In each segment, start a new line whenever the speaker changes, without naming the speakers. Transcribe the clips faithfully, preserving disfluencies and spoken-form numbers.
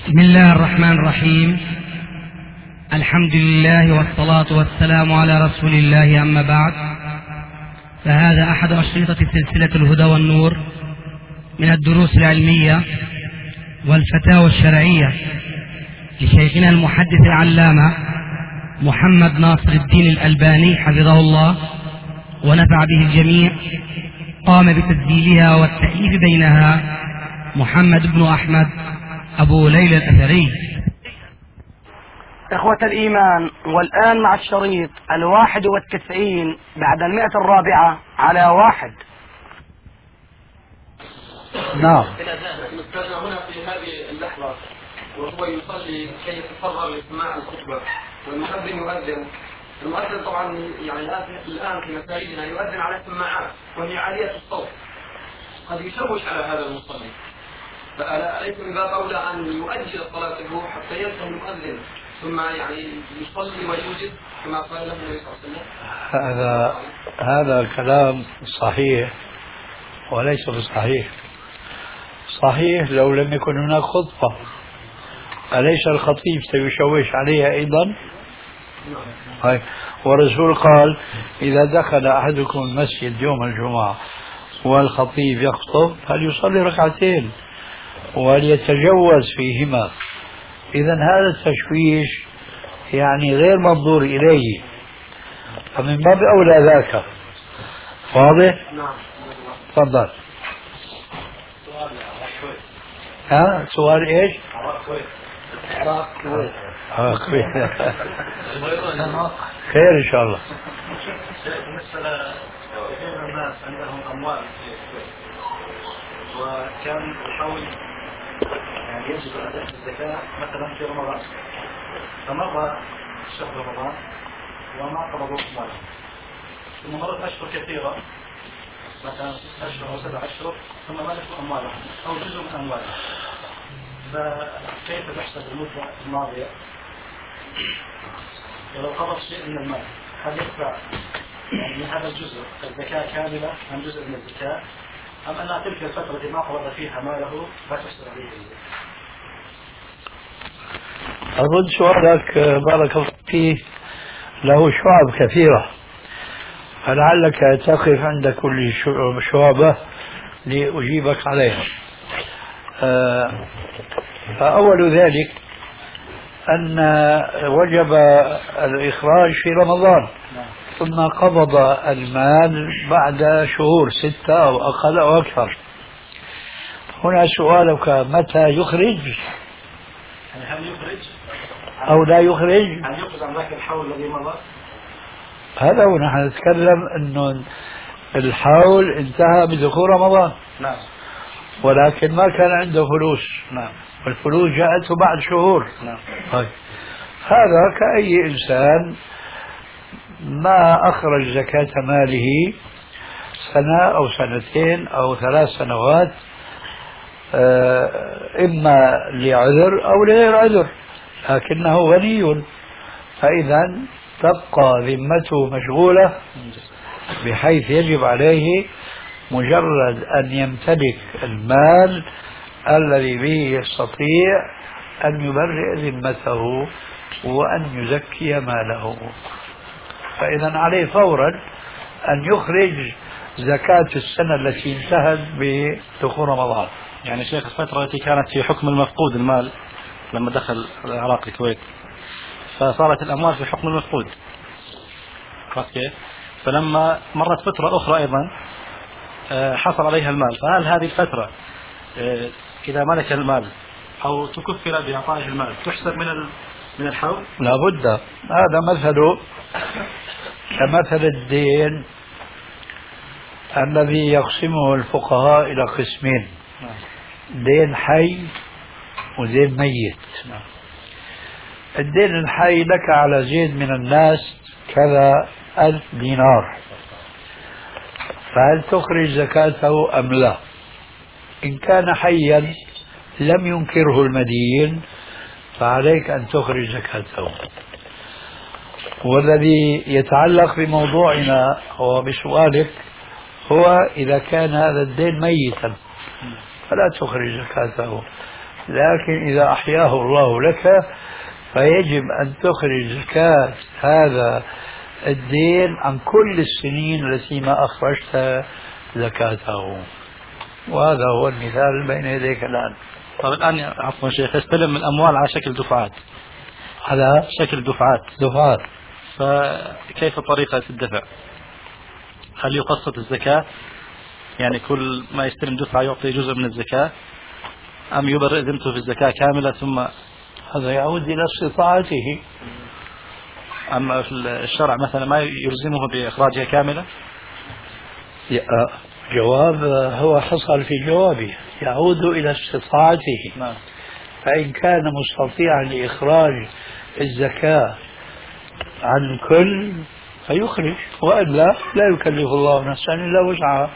بسم الله الرحمن الرحيم. الحمد لله والصلاة والسلام على رسول الله، أما بعد، فهذا أحد أشرطة سلسلة الهدى والنور من الدروس العلمية والفتاوى الشرعية لشيخنا المحدث العلامة محمد ناصر الدين الألباني حفظه الله ونفع به الجميع. قام بتسجيلها والتأليف بينها محمد بن أحمد أبو ليلى الأثري.
إخوة الإيمان، والآن مع الشريط الواحد والتسعين بعد المئة الرابعة على واحد.
نعم.
نستمع هنا في هذه اللحظة وهو يصلي كي يتفرغ لسماع الخطبة والمؤذن يؤذن. المؤذن طبعا يعني الآن في مساجدنا يؤذن على السماعات وهي عالية الصوت، قد يشوش على هذا المصلي، فأليس من باب أولى أن يؤجل صلاته حتى ينتهي المؤذن ثم يعني يصلي ويوجد كما قال له النبي صلى الله عليه وسلم؟
هذا هذا الكلام صحيح وليس بصحيح. صحيح لو لم يكن هناك خطبة، أليس الخطيب سيشوش عليها أيضا؟ هاي. والرسول قال: إذا دخل أحدكم المسجد يوم الجمعة والخطيب يخطب فليصلي ركعتين وليتجوز فيهما. إذا هذا التشويش يعني غير منظور إليه، فمن باب أولى ذاك. واضح؟
نعم.
تفضل. ها سؤال ايش؟
عراق كويت.
عراق كويت. خير ان شاء الله.
بالنسبة لكثير من الناس عندهم أموال في الكويت وكان يحاول يعني يجب أداء الزكاة مثلا في رمضان، فمر شهر رمضان وما قبضوا أموالهم، ثم مرت أشهر كثيرة مثلا ست أشهر أو سبع أشهر ثم ملكوا أموالهم أو جزء من أموالهم، فكيف تحسب المدة الماضية؟ ولو قبض شيء من المال هل يدفع يعني هذا الجزء الزكاة كاملة أم جزء من الزكاة، أم أن تلك الفترة التي ما قبض فيها ماله لا تحسب عليه الزكاة؟
أظن سؤالك بارك الله فيه له شعب كثيرة، فلعلك تقف عند كل شعبة لأجيبك عليها. فأول ذلك أن وجب الإخراج في رمضان، ثم قبض المال بعد شهور ستة أو أقل أو أكثر. هنا سؤالك متى يخرج؟
يعني هل يخرج
أو لا يخرج؟
هل يخرج عن ذاك الحول الذي مضى؟
هذا هو نحن نتكلم أنه الحول انتهى بدخول رمضان.
نعم.
ولكن ما كان عنده فلوس.
نعم.
والفلوس جاءته بعد شهور.
نعم.
طيب. هذا كأي إنسان ما أخرج زكاة ماله سنة أو سنتين أو ثلاث سنوات، إما لعذر أو لغير عذر، لكنه غني، فإذا تبقى ذمته مشغولة بحيث يجب عليه مجرد أن يمتلك المال الذي به يستطيع أن يبرئ ذمته وأن يزكي ماله، فإذا عليه فورا أن يخرج زكاة السنة التي انتهت بدخول رمضان.
يعني شيخ الفترة التي كانت في حكم المفقود المال لما دخل العراق الكويت، فصارت الأموال في حكم المفقود، كيف؟ فلما مرت فترة أخرى أيضا حصل عليها المال، فهل هذه الفترة إذا ملك المال أو تكفل بإعطائه المال تحسب من من الحول؟
لا بد. هذا مثله كمثل الدين الذي يقسمه الفقهاء إلى قسمين: دين حي ودين ميت. الدين الحي لك على زيد من الناس كذا ألف دينار، فهل تخرج زكاته أم لا؟ إن كان حيا لم ينكره المدين فعليك أن تخرج زكاته. والذي يتعلق بموضوعنا وبسؤالك هو إذا كان هذا الدين ميتا فلا تخرج زكاته، لكن إذا أحياه الله لك فيجب أن تخرج زكاة هذا الدين عن كل السنين التي ما أخرجت زكاته. وهذا هو المثال بين يديك الآن.
طيب الآن عفوا شيخ، يستلم الأموال على شكل دفعات،
على
شكل دفعات
دفعات،
فكيف طريقة الدفع؟ هل يقسط الزكاة، يعني كل ما يستلم دفعة يعطي جزء من الزكاة، أم يبرئ ذمته في الزكاة كاملة ثم
هذا يعود إلى استطاعته؟
أما في الشرع مثلا ما يلزمه بإخراجها كاملة؟
جواب هو حصل في جوابه، يعود إلى استطاعته.
نعم.
فإن كان مستطيعا لإخراج الزكاة عن الكل فيخرج، وإلا لا يكلف الله نفسا إلا وسعها.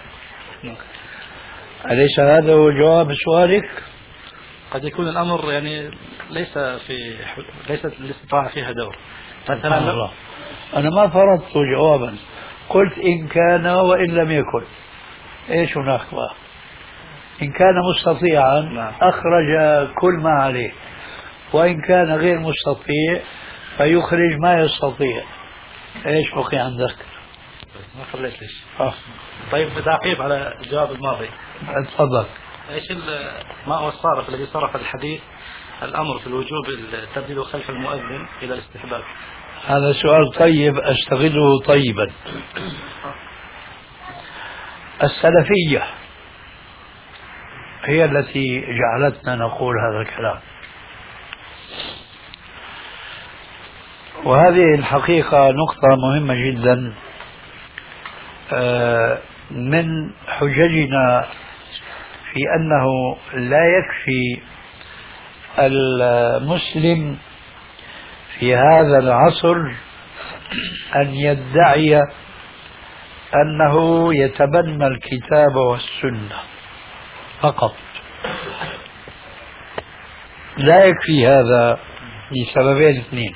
أليس هذا هو جواب سؤالك؟
قد يكون الأمر يعني ليس في ليست الاستطاعة فيها دور. مثلا
الله، أنا ما فرضت جوابا، قلت إن كان وإن لم يكن. إيش هناك بقى؟ إن كان مستطيعا
نعم.
أخرج كل ما عليه، وإن كان غير مستطيع فيخرج ما يستطيع. إيش بقي عندك؟
ما خليت ليش.
آه.
طيب تعقيب على الجواب الماضي.
تفضل.
ايش ما هو الصارف الذي صرف الحديث الامر في الوجوب التبديل خلف المؤذن الى الاستحباب؟
هذا سؤال طيب استغله طيبا. السلفية هي التي جعلتنا نقول هذا الكلام، وهذه الحقيقة نقطة مهمة جدا. من حججنا في أنه لا يكفي المسلم في هذا العصر أن يدعي أنه يتبنى الكتاب والسنة فقط، لا يكفي هذا لسببين اثنين.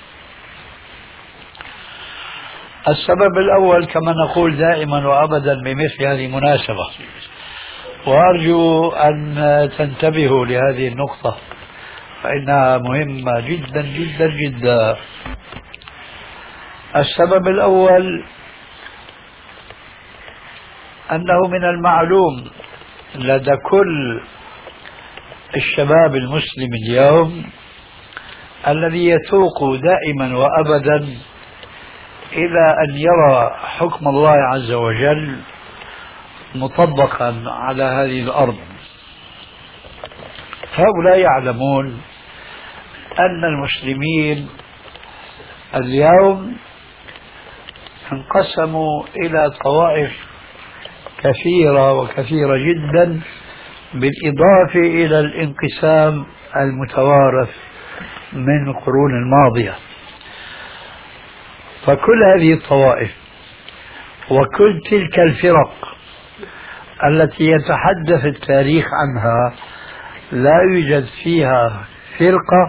السبب الأول كما نقول دائما وأبدا بمثل هذه المناسبة، وأرجو أن تنتبهوا لهذه النقطة فإنها مهمة جدا جدا جدا. السبب الأول أنه من المعلوم لدى كل الشباب المسلم اليوم الذي يتوق دائما وأبدا إلى أن يرى حكم الله عز وجل مطبقا على هذه الأرض. هؤلاء يعلمون أن المسلمين اليوم انقسموا إلى طوائف كثيرة وكثيرة جدا، بالإضافة إلى الانقسام المتوارث من القرون الماضية. فكل هذه الطوائف وكل تلك الفرق التي يتحدث التاريخ عنها لا يوجد فيها فرقة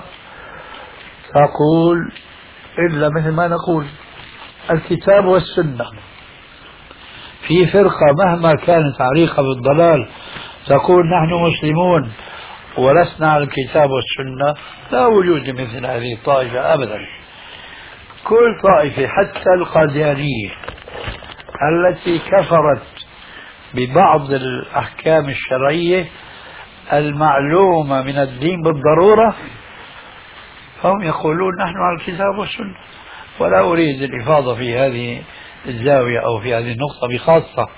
تقول إلا مثل ما نقول الكتاب والسنة. في فرقة مهما كانت عريقة بالضلال تقول نحن مسلمون ولسنا على الكتاب والسنة، لا وجود مثل هذه الطائفة أبدا. كل طائفة حتى القاديانية التي كفرت ببعض الأحكام الشرعية المعلومة من الدين بالضرورة، فهم يقولون نحن على الكتاب والسنة. ولا أريد الإفاضة في هذه الزاوية أو في هذه النقطة بخاصة.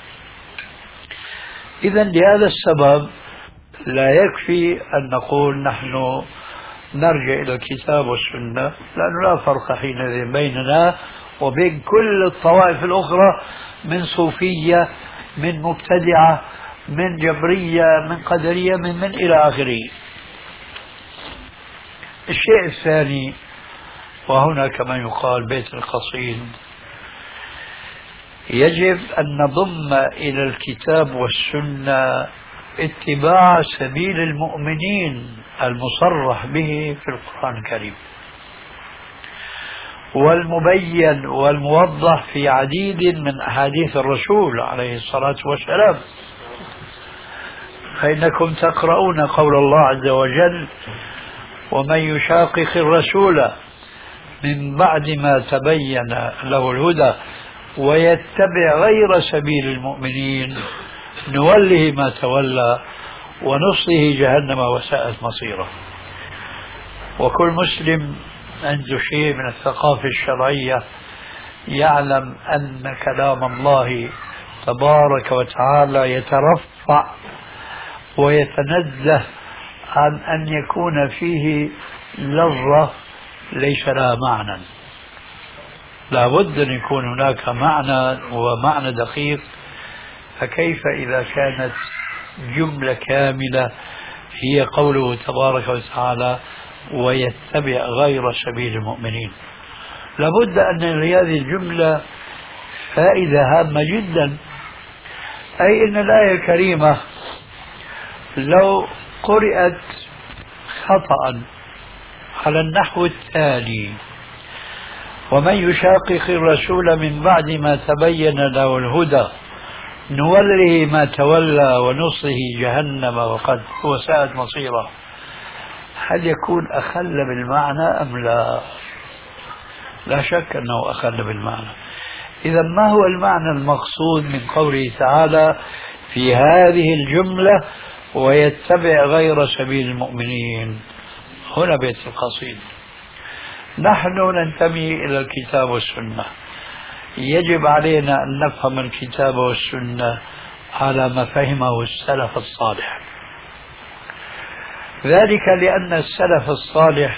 إذن لهذا السبب لا يكفي أن نقول نحن نرجع إلى الكتاب والسنة، لأنه لا فرق حينئذ بيننا وبين كل الطوائف الأخرى من صوفية، من مبتدعة، من جبرية، من قدرية، من من إلى آخره. الشيء الثاني، وهنا كما يقال بيت القصيد، يجب أن نضم إلى الكتاب والسنة اتباع سبيل المؤمنين المصرح به في القرآن الكريم، والمبين والموضح في عديد من أحاديث الرسول عليه الصلاة والسلام. فإنكم تقرؤون قول الله عز وجل: ومن يشاقق الرسول من بعد ما تبين له الهدى ويتبع غير سبيل المؤمنين نوله ما تولى ونصله جهنم وساءت مصيره. وكل مسلم عنده شيء من الثقافة الشرعية يعلم أن كلام الله تبارك وتعالى يترفع ويتنزه عن أن يكون فيه لفظة ليس لها معنى. لا بد أن يكون هناك معنى ومعنى دقيق، فكيف إذا كانت جملة كاملة هي قوله تبارك وتعالى: ويتبع غير سبيل المؤمنين. لابد أن لهذه الجملة فائدة هامة جدا، أي أن الآية الكريمة لو قرأت خطأ على النحو التالي: ومن يشاقق الرسول من بعد ما تبين له الهدى نوله ما تولى ونصله جهنم وقد وساءت مصيره، هل يكون أخل بالمعنى أم لا؟ لا شك أنه أخل بالمعنى. إذا ما هو المعنى المقصود من قوله تعالى في هذه الجملة: ويتبع غير سبيل المؤمنين؟ هنا بيت القصيد. نحن ننتمي إلى الكتاب والسنة، يجب علينا أن نفهم الكتاب والسنة على ما فهمه السلف الصالح، ذلك لأن السلف الصالح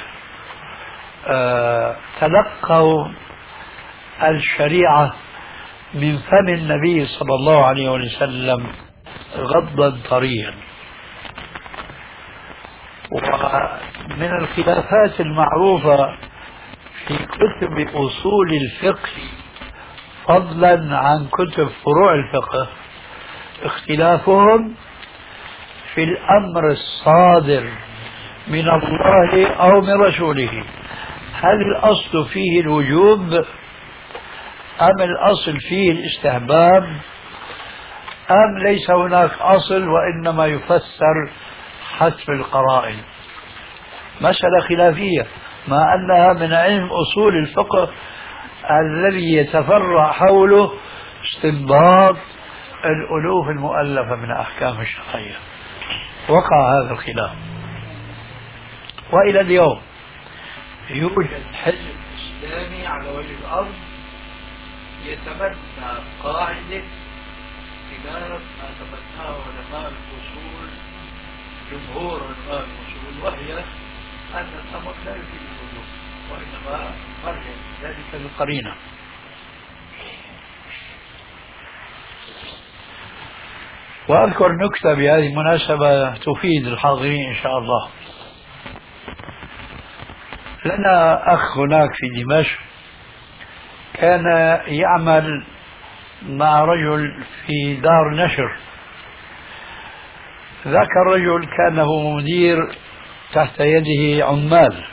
آه تلقوا الشريعة من فم النبي صلى الله عليه وسلم غضا طريا. ومن الخلافات المعروفة في كتب أصول الفقه فضلا عن كتب فروع الفقه اختلافهم في الأمر الصادر من الله أو من رسوله، هل الأصل فيه الوجوب أم الأصل فيه الاستحباب أم ليس هناك أصل وإنما يفسر حسب القرائن. مسألة خلافية، مع أنها من علم أصول الفقه الذي يتفرع حوله استنباط الألوف المؤلفة من أحكام الشرعية. وقع هذا الخلاف، وإلى اليوم يوجد حزب إسلامي على وجه الأرض يتبنى قاعدة خلاف ما تبناه علماء الأصول جمهور علماء الأصول، وهي أن الأمر لا يفيد الوجوب وإنما مرجع ذلك للقرينة. وأذكر نكتة بهذه المناسبة تفيد الحاضرين إن شاء الله. لنا أخ هناك في دمشق كان يعمل مع رجل في دار نشر. ذاك الرجل كان هو مدير تحت يده عمال،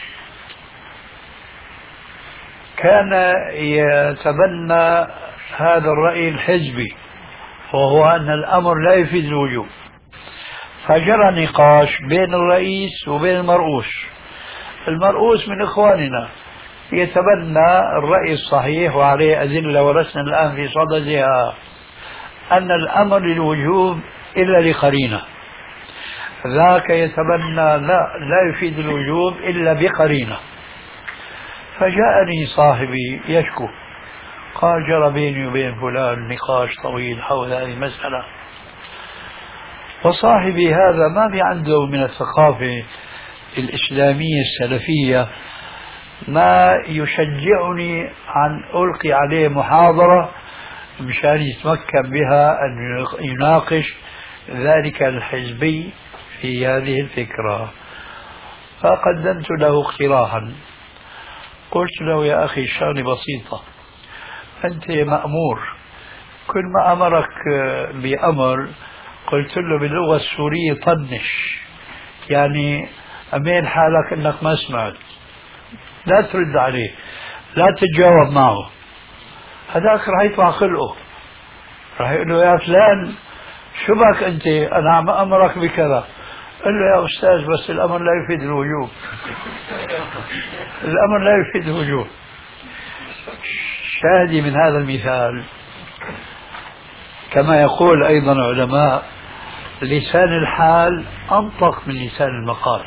كان يتبنى هذا الرأي الحزبي وهو أن الأمر لا يفيد الوجوب. فجرى نقاش بين الرئيس وبين المرؤوس. المرؤوس من إخواننا يتبنى الرأي الصحيح وعليه أدلة ولسنا الآن في صددها، أن الأمر للوجوب إلا لقرينة. ذاك يتبنى لا لا يفيد الوجوب إلا بقرينة. فجاءني صاحبي يشكو، قال: جرى بيني وبين فلان نقاش طويل حول هذه المسألة، وصاحبي هذا ما في عنده من الثقافة الإسلامية السلفية ما يشجعني أن ألقي عليه محاضرة مشان يتمكن بها أن يناقش ذلك الحزبي في هذه الفكرة. فقدمت له اقتراحا، قلت له: يا أخي الشغلة بسيطة، أنت مأمور، كل ما أمرك بأمر قلت له باللغة السورية طنش، يعني أمين حالك أنك ما سمعت، لا ترد عليه، لا تتجاوب معه. هذاك راح يطلع خلقه، راح يقول له: يا فلان شو بك أنت أنا عم أمرك بكذا. قال له يا أستاذ بس الأمر لا يفيد الوجوب. الأمر لا يفيد الوجوب. شاهدي من هذا المثال كما يقول أيضا علماء لسان الحال أنطق من لسان المقال.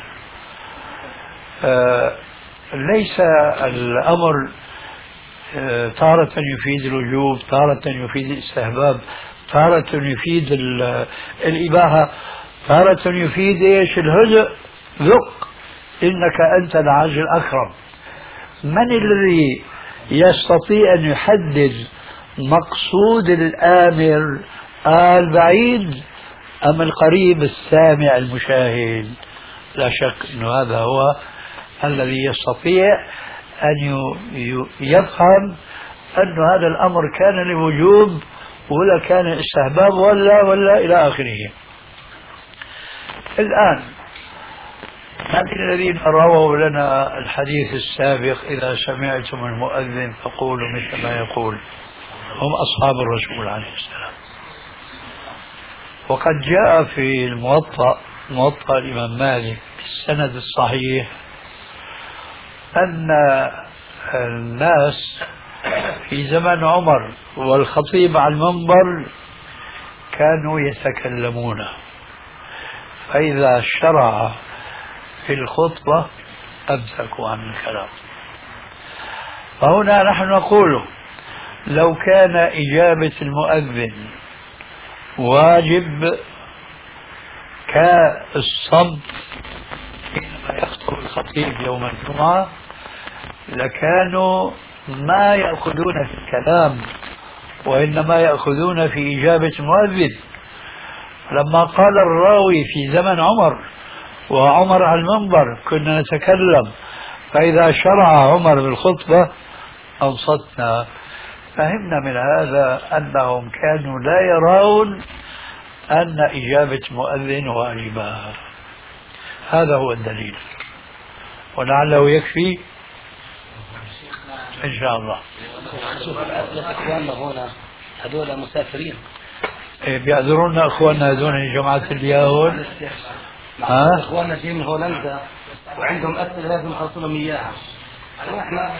آه ليس الأمر آه تارة يفيد الوجوب، تارة يفيد الاستحباب، تارة يفيد الإباحة، تارة يفيد إيش الهدء. ذق إنك أنت العاج الأكرم. من الذي يستطيع أن يحدد مقصود الآمر البعيد أم القريب السامع المشاهد؟ لا شك أن هذا هو الذي يستطيع أن يفهم أن هذا الأمر كان لوجوب ولا كان استحباب ولا ولا إلى آخره. الآن من الذين رووا لنا الحديث السابق إذا سمعتم المؤذن فقولوا مثل ما يقول؟ هم أصحاب الرسول عليه السلام. وقد جاء في الموطأ موطأ الإمام مالك بالسند الصحيح أن الناس في زمن عمر والخطيب على المنبر كانوا يتكلمون، فإذا شرع في الخطبة أمسكوا عن الكلام. فهنا نحن نقول لو كان إجابة المؤذن واجب كالصمت حينما يخطب الخطيب يوم الجمعة لكانوا ما يأخذون في الكلام وإنما يأخذون في إجابة المؤذن. لما قال الراوي في زمن عمر وعمر على المنبر كنا نتكلم، فإذا شرع عمر بالخطبة أنصتنا. فهمنا من هذا أنهم كانوا لا يرون أن إجابة مؤذن واجبة. هذا هو الدليل، ولعله يكفي إن شاء الله.
شوف الأسئلة إخواننا هنا هذول مسافرين
بيعذرونا أخواننا هذول جماعة اليهود. ها؟
إخواننا جايين من هولندا وعندهم أسئلة لازم نخلصوا لهم إياها. إحنا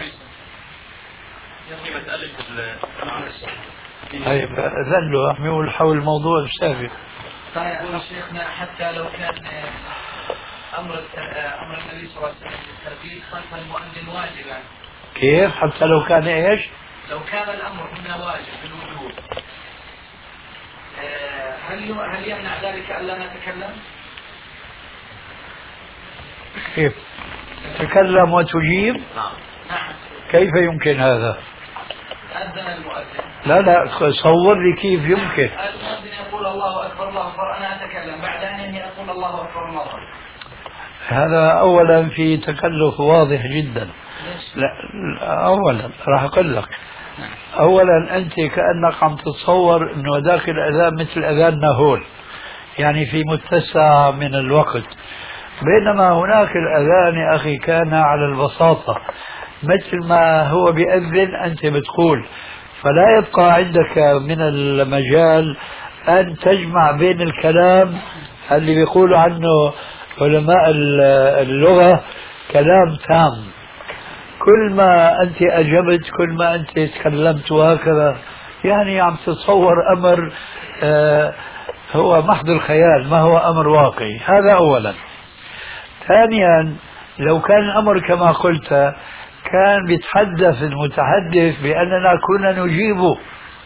طيب ذلوا أحميوا حول الموضوع السابق.
طيب شيخنا حتى لو كان أمر أمر النبي صلى الله عليه وسلم بالترتيب خلف المؤذن واجبا.
كيف حتى لو كان إيش؟
لو كان الأمر هنا واجب بالوجوب هل هل يمنع ذلك ألا نتكلم؟
كيف؟ تكلم وتجيب؟
نعم.
كيف يمكن هذا؟
أذن المؤذن.
لا لا صور لي كيف يمكن.
المؤذن يقول الله أكبر الله أكبر أنا أتكلم بعد أن يقول الله أكبر الله أكبر.
هذا أولا في تكلف واضح جدا. لا أولا راح أقول لك. أولا أنت كأنك عم تتصور أنه ذاك الأذان مثل أذاننا هون، يعني في متسع من الوقت، بينما هناك الأذان يا أخي كان على البساطة مثل ما هو بيأذن أنت بتقول، فلا يبقى عندك من المجال أن تجمع بين الكلام اللي بيقولوا عنه علماء اللغة كلام تام. كل ما أنت أجبت كل ما أنت تكلمت وهكذا، يعني عم تتصور أمر آه هو محض الخيال ما هو أمر واقعي. هذا أولا. ثانيا لو كان الأمر كما قلت كان بيتحدث المتحدث بأننا كنا نجيب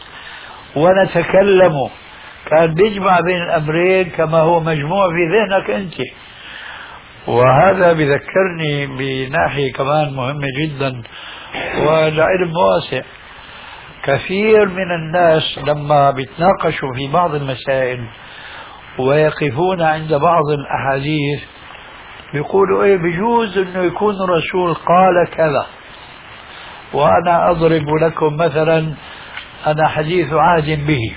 ونتكلم، كان بيجمع بين الأمرين كما هو مجموع في ذهنك أنت. وهذا بذكرني بناحية كمان مهمة جدا والعلم واسع. كثير من الناس لما بيتناقشوا في بعض المسائل ويقفون عند بعض الأحاديث بيقولوا ايه بيجوز انه يكون الرسول قال كذا. وانا اضرب لكم مثلا انا حديث عهد به.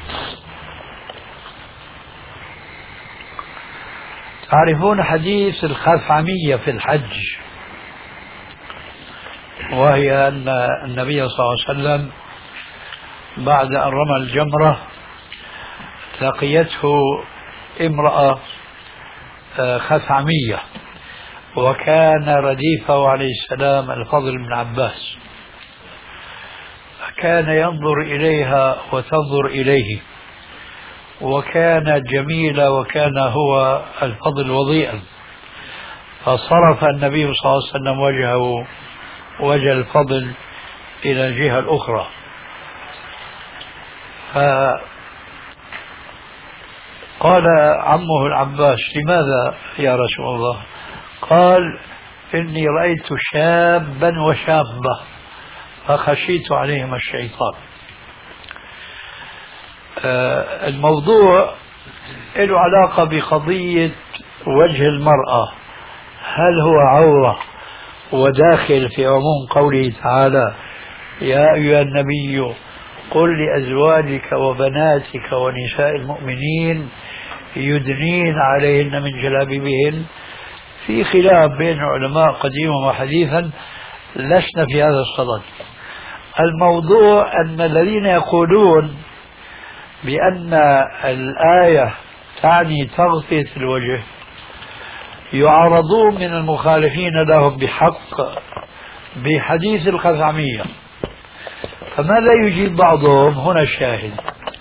تعرفون حديث الخثعمية في الحج، وهي أن النبي صلى الله عليه وسلم بعد أن رمى الجمرة لقيته امرأة خثعمية، وكان رديفه عليه السلام الفضل بن عباس، كان ينظر إليها وتنظر إليه، وكانت جميلة وكان هو الفضل وضيئا، فصرف النبي صلى الله عليه وسلم وجهه وجه الفضل إلى الجهة الأخرى. فقال عمه العباس: لماذا يا رسول الله؟ قال: إني رأيت شابا وشابة فخشيت عليهم الشيطان. الموضوع له علاقة بقضية وجه المرأة، هل هو عورة وداخل في عموم قوله تعالى: يا أيها النبي قل لأزواجك وبناتك ونساء المؤمنين يدنين عليهن من جلابيبهن. في خلاف بين العلماء قديما وحديثا، لسنا في هذا الصدد. الموضوع أن الذين يقولون بأن الآية تعني تغطية الوجه يعارضون من المخالفين لهم بحق بحديث الخثعمية. فماذا يجيب بعضهم؟ هنا الشاهد،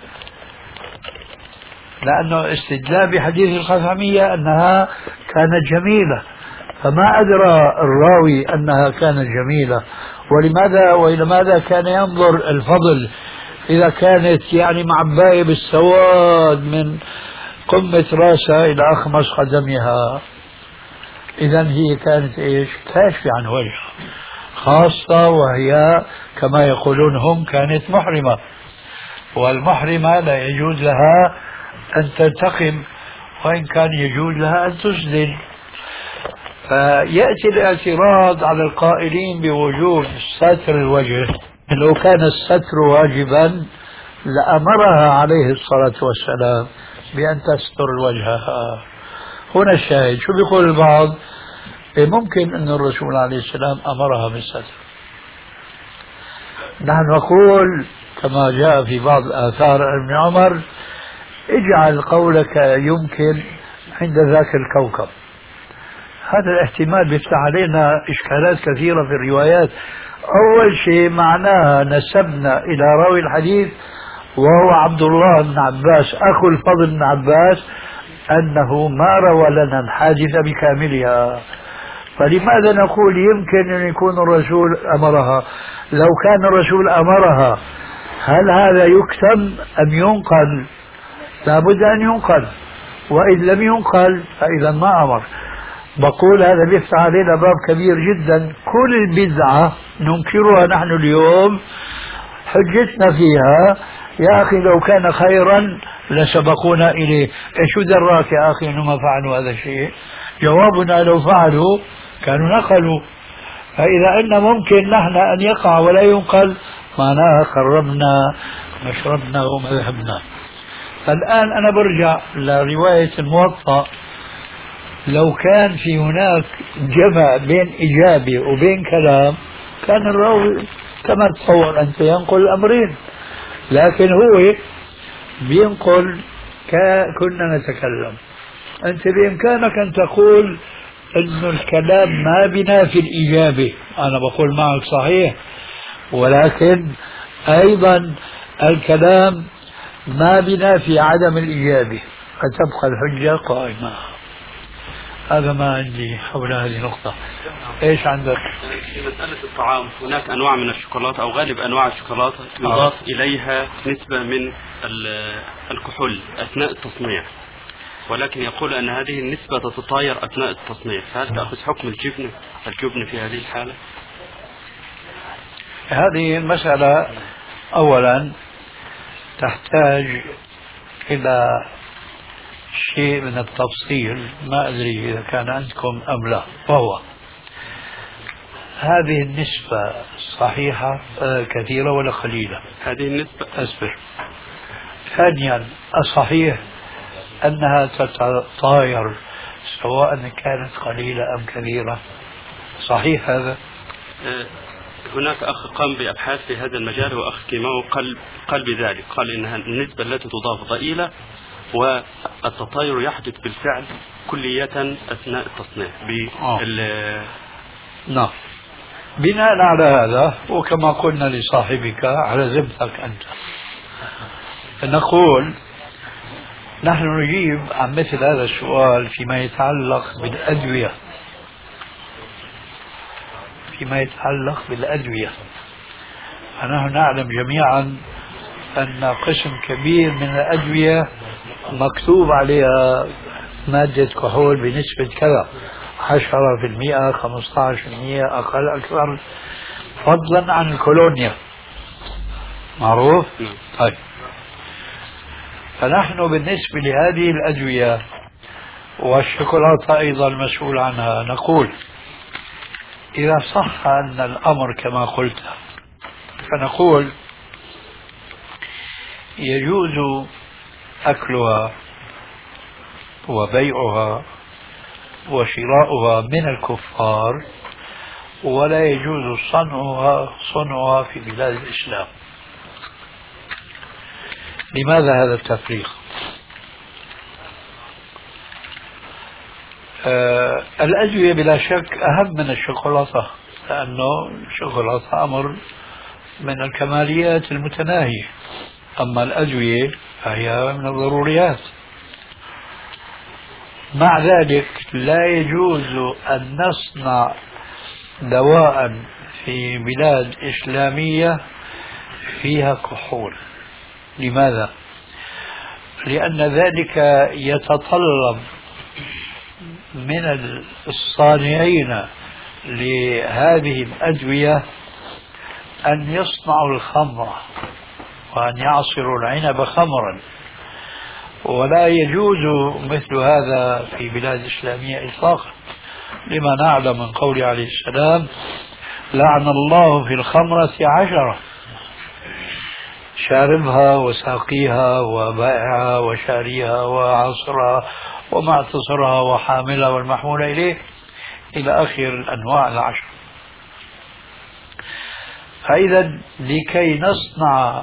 لأنه استدلال بحديث الخثعمية أنها كانت جميلة، فما أدرى الراوي أنها كانت جميلة، ولماذا وإلى ماذا كان ينظر الفضل إذا كانت يعني معباية بالسواد من قمة راسها إلى أخمص قدمها. إذن هي كانت إيش؟ كاشفة عن وجهها، خاصة وهي كما يقولون هم كانت محرمة، والمحرمة لا يجوز لها أن تنتقم، وإن كان يجوز لها أن تسدل. فيأتي الاعتراض على القائلين بوجوب ستر الوجه. لو كان الستر واجبا لأمرها عليه الصلاة والسلام بأن تستر وجهها. هنا الشاهد. شو بيقول البعض؟ ممكن أن الرسول عليه السلام أمرها بالستر. نحن نقول كما جاء في بعض آثار ابن عمر: اجعل قولك يمكن عند ذاك الكوكب. هذا الاحتمال بيفتح علينا إشكالات كثيرة في الروايات. أول شيء معناها نسبنا إلى راوي الحديث وهو عبد الله بن عباس أخو الفضل بن عباس أنه ما روى لنا الحادثة بكاملها. فلماذا نقول يمكن أن يكون الرسول أمرها؟ لو كان الرسول أمرها هل هذا يكتم أم ينقل؟ لابد أن ينقل، وإذ لم ينقل فإذا ما أمر. بقول هذا بيفتح علينا باب كبير جدا. كل البدعة ننكرها نحن اليوم، حجتنا فيها يا أخي لو كان خيرا لسبقونا إليه. شو دراك يا أخي أنه ما فعلوا هذا الشيء؟ جوابنا لو فعلوا كانوا نقلوا. فإذا أن ممكن نحن أن يقع ولا ينقل معناها قربنا مشربنا ومذهبنا. فالآن أنا برجع لرواية الموطأ. لو كان في هناك جمع بين إجابة وبين كلام كان الراوي كما تصور أنت ينقل الأمرين، لكن هو بينقل كنا نتكلم. أنت بإمكانك أن تقول أن الكلام ما بينافي الإجابة، أنا بقول معك صحيح، ولكن أيضا الكلام ما بينافي عدم الإجابة، فتبقى الحجة قائمة. هذا ما عندي حول هذه النقطة. ايش عندك؟
في مسألة الطعام هناك أنواع من الشوكولاتة أو غالب أنواع الشوكولاتة يضاف آه. إليها نسبة من الكحول أثناء التصنيع، ولكن يقول أن هذه النسبة تتطاير أثناء التصنيع، فهل تأخذ حكم الجبن الجبن في هذه الحالة؟
هذه المسألة أولا تحتاج إلى شيء من التفصيل، ما أدري إذا كان عندكم أم لا. وهو هذه النسبة صحيحة كثيرة ولا قليلة؟
هذه النسبة
أصبر. ثانيا الصحيح أنها تتطاير سواء كانت قليلة أم كثيرة، صحيح هذا؟
هناك أخ قام بأبحاث في هذا المجال وأخ كيماوي قال قال بذلك، قال إنها النسبة التي تضاف ضئيلة والتطاير يحدث بالفعل كلية أثناء التصنيع بال
نعم. بناء على هذا وكما قلنا لصاحبك على ذمتك أنت نقول نحن نجيب عن مثل هذا السؤال فيما يتعلق بالأدوية فيما يتعلق بالأدوية. نحن نعلم جميعا أن قسم كبير من الأدوية مكتوب عليها مادة كحول بنسبة كذا عشرة في المئة خمسة عشر في المئة أقل أكثر فضلا عن الكولونيا معروف. طيب فنحن بالنسبة لهذه الأدوية والشوكولاتة أيضا المسؤول عنها نقول إذا صح أن الأمر كما قلت فنقول يجوز أكلها وبيعها وشراؤها من الكفار ولا يجوز صنعها صنعها في بلاد الإسلام. لماذا هذا التفريق؟ آه الأدوية بلا شك أهم من الشوكولاتة لأنه الشوكولاتة أمر من الكماليات المتناهية أما الأدوية فهي من الضروريات. مع ذلك لا يجوز أن نصنع دواء في بلاد إسلامية فيها كحول. لماذا؟ لأن ذلك يتطلب من الصانعين لهذه الأدوية أن يصنعوا الخمر وأن يعصروا العنب خمرا ولا يجوز مثل هذا في بلاد إسلامية إطلاقا لما نعلم من قول عليه السلام لعن الله في الخمرة عشرة شاربها وساقيها وبائعها وشاريها وعصرها ومعتصرها وحاملها والمحمول إليه إلى آخر الأنواع العشر. فإذا لكي نصنع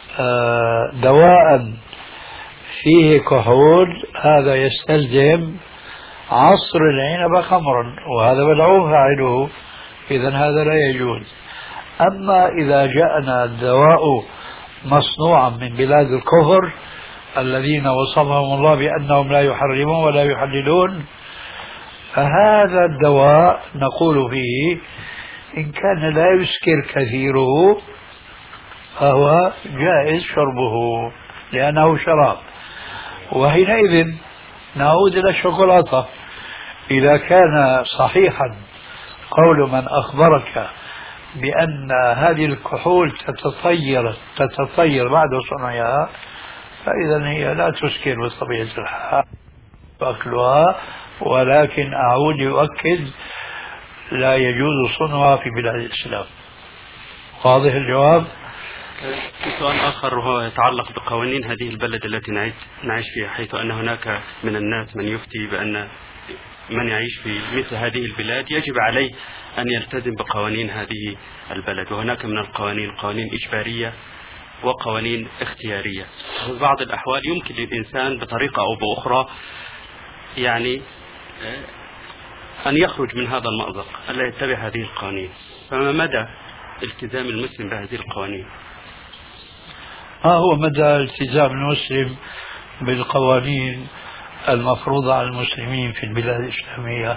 دواء فيه كحول هذا يستلزم عصر العنب خمرا وهذا مدعو فاعله إذا هذا لا يجوز. أما إذا جاءنا الدواء مصنوعا من بلاد الكفر الذين وصفهم الله بأنهم لا يحرمون ولا يحللون فهذا الدواء نقول فيه إن كان لا يسكر كثيره فهو جائز شربه لأنه شراب. وحينئذ نعود إلى الشوكولاتة إذا كان صحيحا قول من أخبرك بأن هذه الكحول تتطير تتطير بعد صنعها فإذا هي لا تسكر بطبيعة الحال وأكلها ولكن أعود يؤكد لا يجوز صنعها في بلاد الإسلام. واضح الجواب؟
في سؤال آخر وهو يتعلق بقوانين هذه البلد التي نعيش فيها حيث أن هناك من الناس من يفتي بأن من يعيش في مثل هذه البلاد يجب عليه أن يلتزم بقوانين هذه البلد وهناك من القوانين قوانين إجبارية وقوانين اختيارية. في بعض الأحوال يمكن للإنسان بطريقة أو بأخرى يعني أن يخرج من هذا المأزق ألا يتبع هذه القوانين فما مدى التزام المسلم بهذه القوانين؟
ما هو مدى التزام المسلم بالقوانين المفروضة على المسلمين في البلاد الإسلامية؟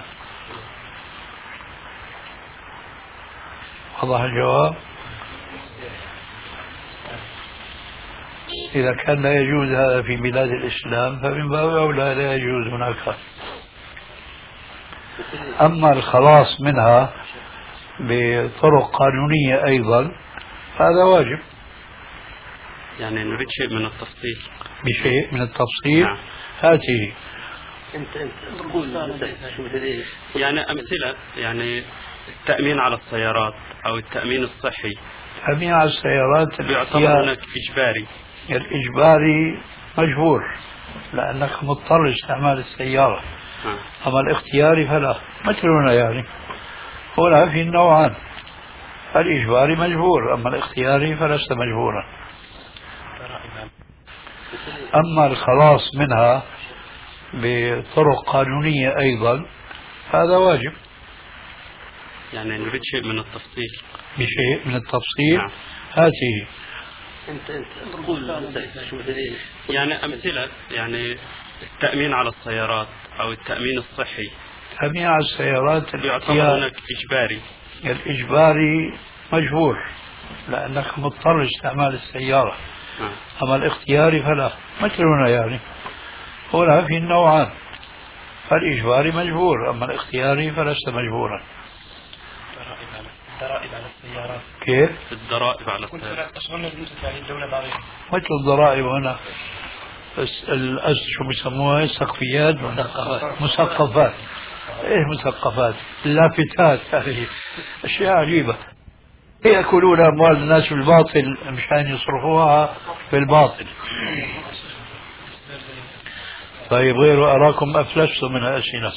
واضح الجواب؟ إذا كان لا يجوز هذا في بلاد الإسلام فمن باب أولى لا يجوز هناك. أما الخلاص منها بطرق قانونية أيضا هذا واجب.
يعني نريد شيء من التفصيل.
بشيء من التفصيل
نعم.
هاته
يعني أمثلة يعني التأمين على السيارات أو التأمين الصحي.
التأمين على السيارات
يعتبر هناك إجباري.
الإجباري مجبور لأنك مضطر استعمال السيارة. آه. أما الاختياري فلا مثلنا يعني هنا في النوعان الإجباري مجبور أما الاختياري فلست مجبورا. أما الخلاص منها بطرق قانونية أيضا هذا واجب.
يعني نريد شيء من التفصيل.
بشيء من التفصيل.
نعم.
هاته
انت انت تقول شو
يعني امثله، يعني التامين على السيارات او التامين الصحي.
التأمين على السيارات
يعتبر هناك اجباري.
الإجباري مجبور لأنك مضطر لاستعمال السيارة.
نعم.
أما الاختياري فلا، مثلنا يعني هنا في النوعان، فالإجباري مجبور أما الاختياري فلست مجبورا.
الضرائب على السيارات.
كيف؟
الضرائب على
كنت
السيارات.
أشغل لازم تدفع الدولة ضريبة.
مثل الضرائب هنا الأس شو بيسموها السقفيات مثقفات. ايه مثقفات لافتات، هذه اشياء عجيبة. يأكلون أموال الناس بالباطل مشان يصرفوها بالباطل. طيب غير أراكم أفلستم من الأسئلة.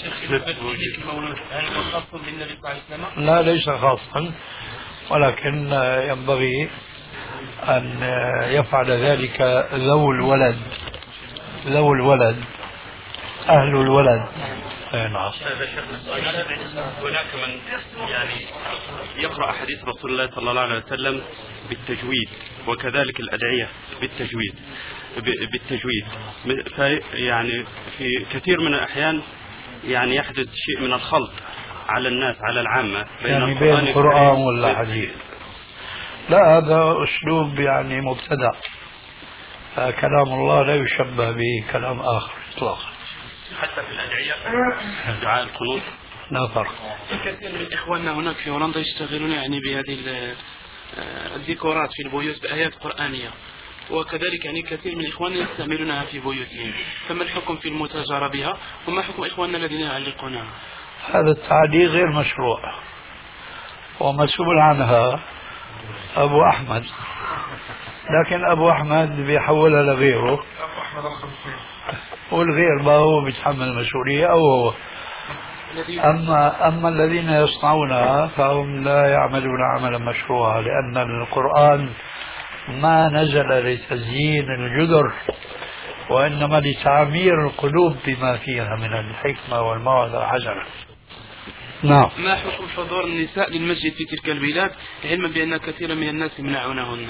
لا ليس خاصا، ولكن ينبغي أن يفعل ذلك ذو الولد، ذو الولد أهل الولد. نعم.
هناك من يعني يقرأ حديث رسول الله صلى الله عليه وسلم بالتجويد، وكذلك الأدعية بالتجويد بالتجويد يعني في كثير من الأحيان يعني يحدث شيء من الخلط على الناس، على العامة بين
يعني بين القرآن والحديث. لا هذا أسلوب يعني مبتدع، كلام الله لا يشبه بكلام آخر إطلاقا.
حتى في الأدعية دعاء القنوت
لا فرق.
كثير من إخواننا هناك في هولندا يشتغلون يعني بهذه الديكورات في البيوت بآيات قرآنية، وكذلك يعني كثير من إخواننا يستعملونها في بيوتهم، فما الحكم في المتاجرة بها وما حكم إخواننا الذين يعلقونها؟
هذا التعليق غير مشروع ومسؤول عنها أبو أحمد، لكن أبو أحمد بيحولها لغيره والغير ما هو بيتحمل المسؤولية أو هو. أما أما الذين يصنعونها فهم لا يعملون عملا مشروعا، لأن القرآن ما نزل لتزيين الجدر وإنما لتعمير القلوب بما فيها من الحكمة والموعظة الحسنة. نعم.
ما حكم حضور النساء للمسجد في تلك البلاد علما بأن كثيرا من الناس يمنعونهن؟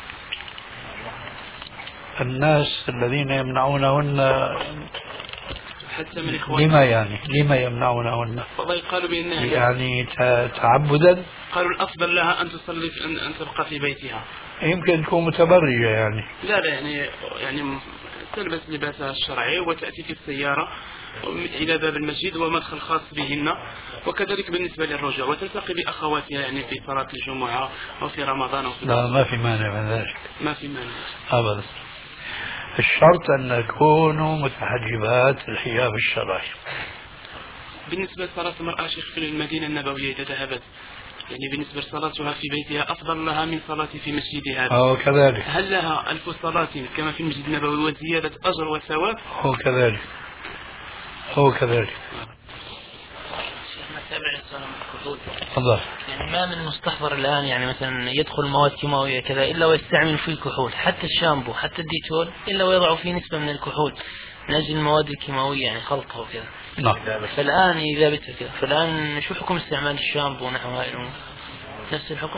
الناس الذين يمنعونهن
حتى من إخواننا.
لما يعني لما يمنعونهن؟
والله قالوا بأنها
يعني تعبدا.
قالوا الأفضل لها أن تصلي أن, أن تبقى في بيتها.
يمكن تكون متبرجة يعني.
لا لا يعني يعني تلبس لباسها الشرعي وتأتي في السيارة إلى باب المسجد ومدخل خاص بهن، وكذلك بالنسبة للرجوع وتلتقي بأخواتها يعني في صلاة الجمعة أو في رمضان أو في
لا ما في مانع من ذلك.
ما في مانع
أبدا. الشرط أن يكونوا متحجبات الحجاب الشرعي.
بالنسبة لصلاة المرأة شيخ في المدينة النبوية إذا ذهبت يعني بالنسبة لصلاتها في بيتها أفضل لها من صلاة في مسجدها.
أو كذلك.
هل لها ألف صلاة كما في المسجد النبوي وزيادة أجر وثواب؟
هو كذلك. هو كذلك. تفضل.
يعني ما من مستحضر الآن يعني مثلا يدخل مواد كيماوية كذا إلا ويستعمل فيه الكحول، حتى الشامبو حتى الديتول إلا ويضع فيه نسبة من الكحول من أجل المواد الكيماوية يعني خلطها وكذا.
نعم.
فالآن إذا بتذكر فالآن شو حكم استعمال الشامبو ونحو هذا؟ نفس الحكم؟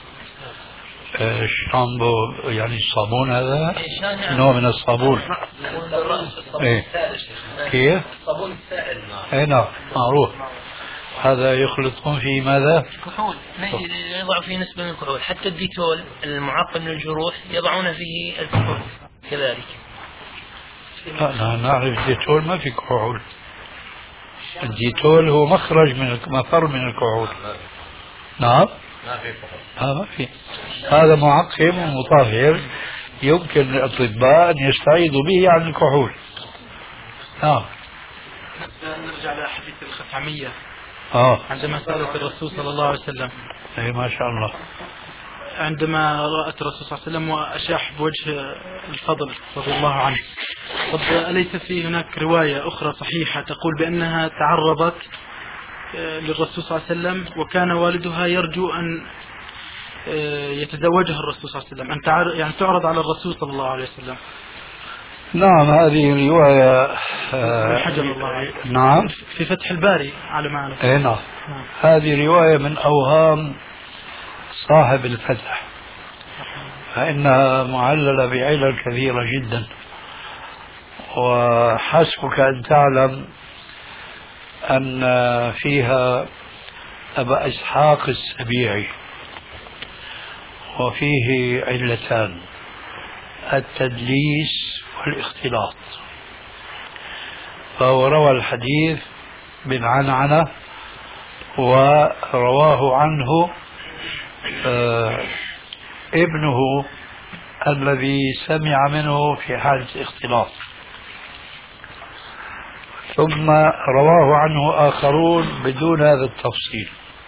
الشامبو يعني الصابون هذا نوع من الصابون. ايه كيف؟
الصابون السائل.
اي نعم معروف. هذا يخلطون في ماذا؟
كحول، يضع فيه نسبة من الكحول، حتى الديتول المعقم للجروح يضعون فيه الكحول كذلك.
لا نعرف الديتول ما في كحول. الديتول هو مخرج من مفر من الكحول. نعم
ما في كحول.
ها ما في. هذا معقم ومطهر يمكن للأطباء أن يستعيذوا به عن الكحول. نعم.
نرجع لحديث الخثعمية.
آه.
عندما سألت الرسول صلى الله عليه وسلم.
أي ما شاء الله.
عندما رأت الرسول صلى الله عليه وسلم وأشاح بوجه الفضل رضي الله عنه. طب أليس في هناك رواية أخرى صحيحة تقول بأنها تعرضت للرسول صلى الله عليه وسلم وكان والدها يرجو أن يتزوجها الرسول صلى الله عليه وسلم، أن يعني تعرض على الرسول صلى الله عليه وسلم؟
نعم هذه رواية آه
حجر الله.
نعم
في فتح الباري على ما أعرف.
اي نعم. هذه رواية من أوهام صاحب الفتح، فإنها معللة بعلل كثيرة جدا، وحسبك أن تعلم أن فيها أبا إسحاق السبيعي، وفيه علتان: التدليس والاختلاط، فهو روى الحديث بالعنعنة، ورواه عنه آه ابنه الذي سمع منه في حالة اختلاط، ثم رواه عنه آخرون بدون هذا التفصيل.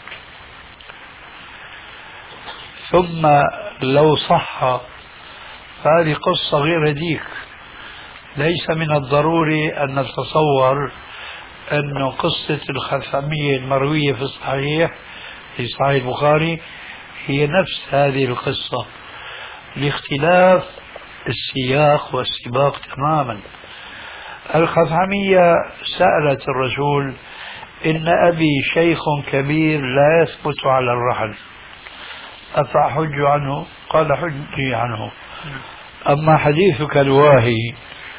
ثم لو صح فهذه قصة غير هديك، ليس من الضروري أن نتصور أن قصة الخثعمية المروية في الصحيح في صحيح البخاري هي نفس هذه القصة، لاختلاف السياق والسباق تماما. الخثعمية سألت الرسول: إن أبي شيخ كبير لا يثبت على الرحل، أفأحج عنه؟ قال: حجي عنه. أما حديثك الواهي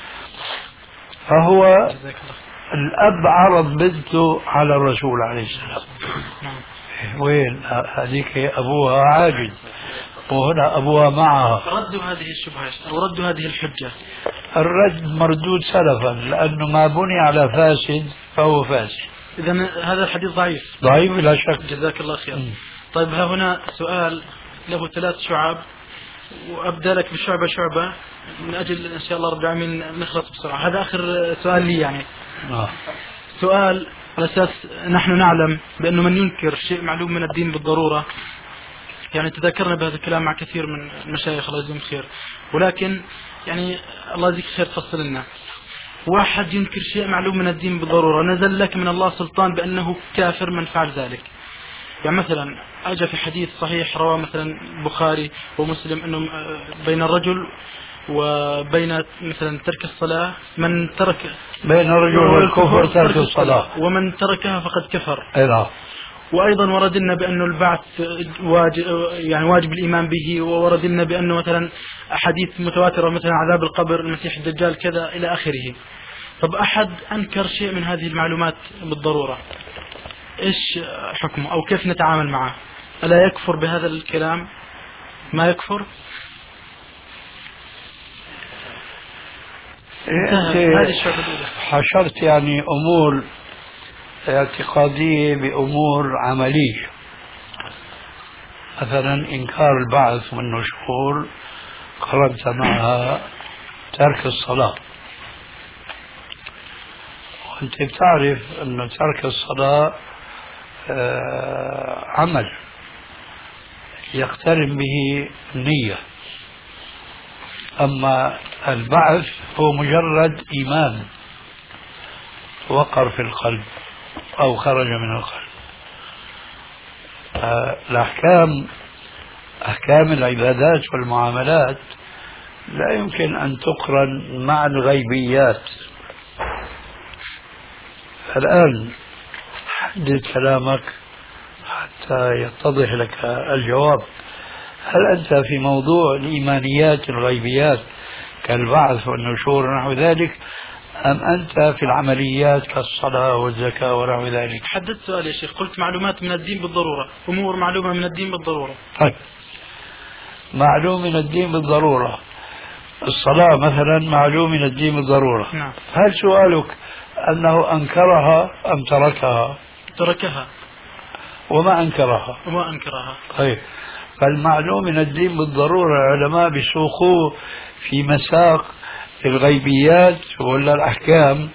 فهو الأب عرض بنته على الرسول عليه السلام. وين هذيك أبوها عاجز وهنا أبوها معها.
ردوا هذه الشبهة أو ردوا هذه الحجة.
الرد مردود سلفا، لأنه ما بني على فاسد فهو فاسد.
إذا هذا الحديث ضعيف.
ضعيف بلا شك.
جزاك الله خير. م. طيب ها هنا سؤال له ثلاث شعب، وأبدأ لك بشعبة شعبة من أجل إن شاء الله رب العالمين نخلص بسرعة. هذا آخر سؤال لي يعني. آه. سؤال على أساس نحن نعلم بأنه من ينكر شيء معلوم من الدين بالضرورة، يعني تذكرنا بهذا الكلام مع كثير من المشايخ الله يجزيهم خير، ولكن يعني الله يجزيك خير تفصل لنا. واحد ينكر شيء معلوم من الدين بالضرورة، نزل لك من الله سلطان بأنه كافر من فعل ذلك. يعني مثلا أجى في حديث صحيح رواه مثلا البخاري ومسلم أنه بين الرجل وبين مثلا ترك الصلاة من ترك
بين الرجل والكفر ترك الصلاة،
ومن تركها فقد كفر.
أيضا
وأيضا ورد لنا بأنه البعث واجب، يعني واجب الإيمان به، وورد لنا بأنه مثلا أحاديث متواترة مثلا عذاب القبر، المسيح الدجال، كذا إلى آخره. طب أحد أنكر شيء من هذه المعلومات بالضرورة، إيش حكمه أو كيف نتعامل معه؟ ألا يكفر بهذا الكلام؟ ما يكفر؟
أنت حشرت يعني أمور اعتقادية بأمور عملية، مثلا إنكار البعث والنشور قرنت معها ترك الصلاة، وأنت بتعرف أن ترك الصلاة آه عمل يقترن به النية، أما البعث هو مجرد إيمان وقر في القلب أو خرج من القلب. آه الأحكام أحكام العبادات والمعاملات لا يمكن أن تقرن مع الغيبيات. الآن حدد كلامك حتى يتضح لك الجواب. هل أنت في موضوع الإيمانيات الغيبيات كالبعث والنشور ونحو ذلك، أم أنت في العمليات كالصلاة والزكاة ونحو ذلك؟
حددت سؤال يا شيخ، قلت معلومات من الدين بالضرورة، أمور معلومة من الدين بالضرورة.
طيب معلوم من الدين بالضرورة، الصلاة مثلا معلوم من الدين بالضرورة.
نعم.
هل سؤالك أنه أنكرها أم تركها؟
تركها.
وما أنكرها؟
وما أنكرها.
طيب فالمعلوم من الدين بالضرورة العلماء بيسوقوه في مساق الغيبيات ولا الأحكام؟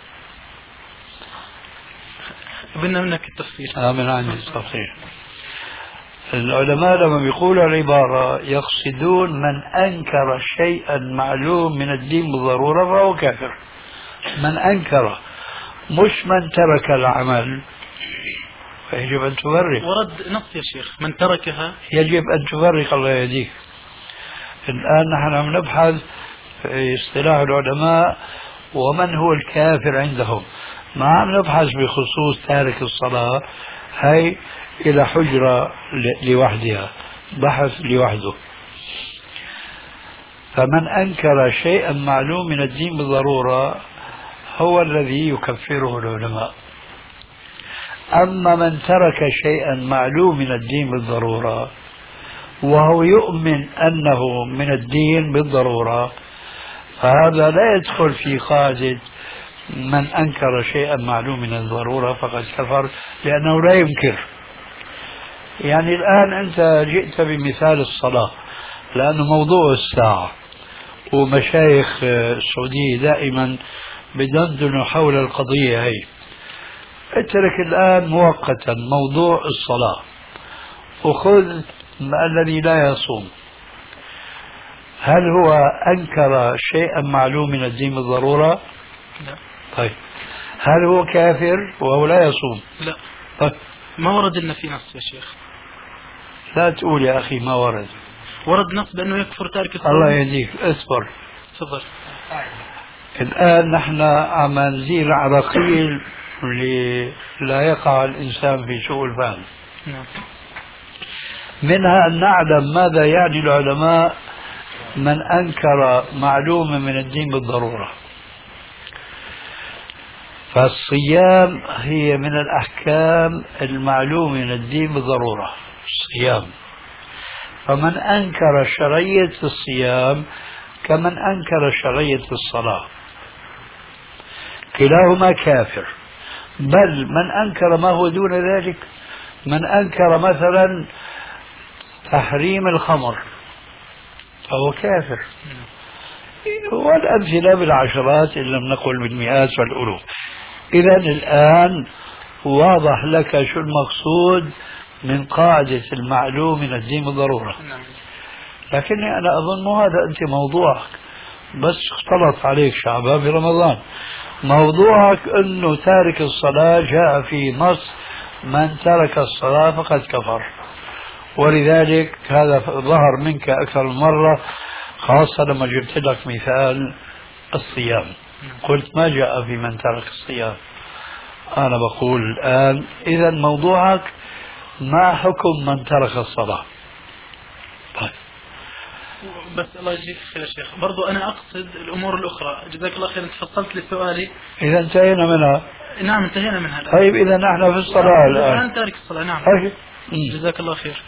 بدنا منك التفصيل.
آه من عندي التفصيل. العلماء لما بيقولوا العبارة يقصدون من أنكر شيئا معلوم من الدين بالضرورة فهو كافر. من أنكر، مش من ترك العمل، فيجب أن تفرق.
ورد نص يا شيخ من تركها.
يجب أن تفرق، الله يهديك. الآن نحن عم نبحث في اصطلاح العلماء ومن هو الكافر عندهم. ما عم نبحث بخصوص تارك الصلاة، هي إلى حجرة لوحدها، بحث لوحده. فمن أنكر شيئا معلوم من الدين بالضرورة هو الذي يكفره العلماء. أما من ترك شيئا معلوم من الدين بالضرورة وهو يؤمن أنه من الدين بالضرورة فهذا لا يدخل في قاعدة من أنكر شيئا معلوم من الضرورة فقد كفر، لأنه لا ينكر. يعني الآن أنت جئت بمثال الصلاة لأنه موضوع الساعة، ومشايخ السعودية دائما بدندنوا حول القضية هي. اترك الآن مؤقتا موضوع الصلاة وخذ الذي لا يصوم. هل هو أنكر شيئا معلوم من الدين بالضرورة؟
لا.
طيب هل هو كافر وهو لا يصوم؟
لا.
طيب
ما ورد لنا في نص يا شيخ.
لا تقول يا أخي ما ورد.
ورد نص بأنه يكفر تارك الصلاة.
الله يهديك، اصبر.
تفضل.
الآن نحن عم نزيل عراقيل لا يقع الإنسان في سوء الفهم.
نعم.
منها أن نعلم ماذا يعني العلماء من أنكر معلومة من الدين بالضرورة. فالصيام هي من الأحكام المعلومة من الدين بالضرورة، الصيام. فمن أنكر شرعية الصيام كمن أنكر شرعية الصلاة، كلاهما كافر. بل من أنكر ما هو دون ذلك، من أنكر مثلا تحريم الخمر فهو كافر. والأمثلة بالعشرات إن لم نقل بالمئات والألوف. إذا الآن واضح لك شو المقصود من قاعدة المعلوم من الدين بالضرورة. لكني أنا أظن هذا أنت موضوعك، بس اختلط عليك شعبان برمضان. موضوعك أنه تارك الصلاة جاء في نص من ترك الصلاة فقد كفر، ولذلك هذا ظهر منك أكثر من مرة، خاصة لما جبت لك مثال الصيام. قلت ما جاء في من ترك الصيام. أنا بقول الآن إذا موضوعك ما حكم من ترك الصلاة. طيب
بس الله يجزيك خير يا شيخ، برضو أنا أقصد الأمور الأخرى. جزاك الله خير، أنت فصلت لي سؤالي.
إذا انتهينا منها.
نعم انتهينا منها الآن.
طيب إذا نحن في الصلاة الآن.
الآن تارك الصلاة. نعم.
طيب.
جزاك الله خير.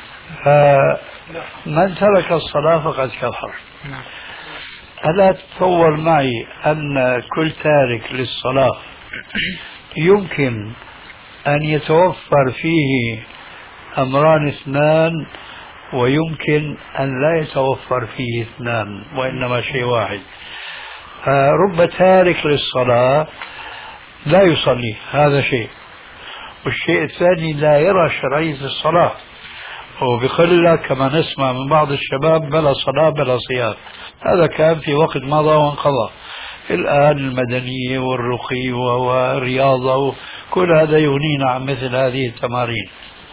من ترك الصلاة فقد كفر.
نعم.
ألا تتصور معي أن كل تارك للصلاة يمكن أن يتوفر فيه أمران اثنان، ويمكن أن لا يتوفر فيه اثنان وإنما شيء واحد. رب تارك للصلاة لا يصلي، هذا شيء. والشيء الثاني لا يرى شرعية الصلاة، وبقول لك كما نسمع من بعض الشباب بلا صلاة بلا صيام. هذا كان في وقت مضى وانقضى. الآن المدنية والرقي والرياضة كل هذا يغنينا عن مثل هذه التمارين.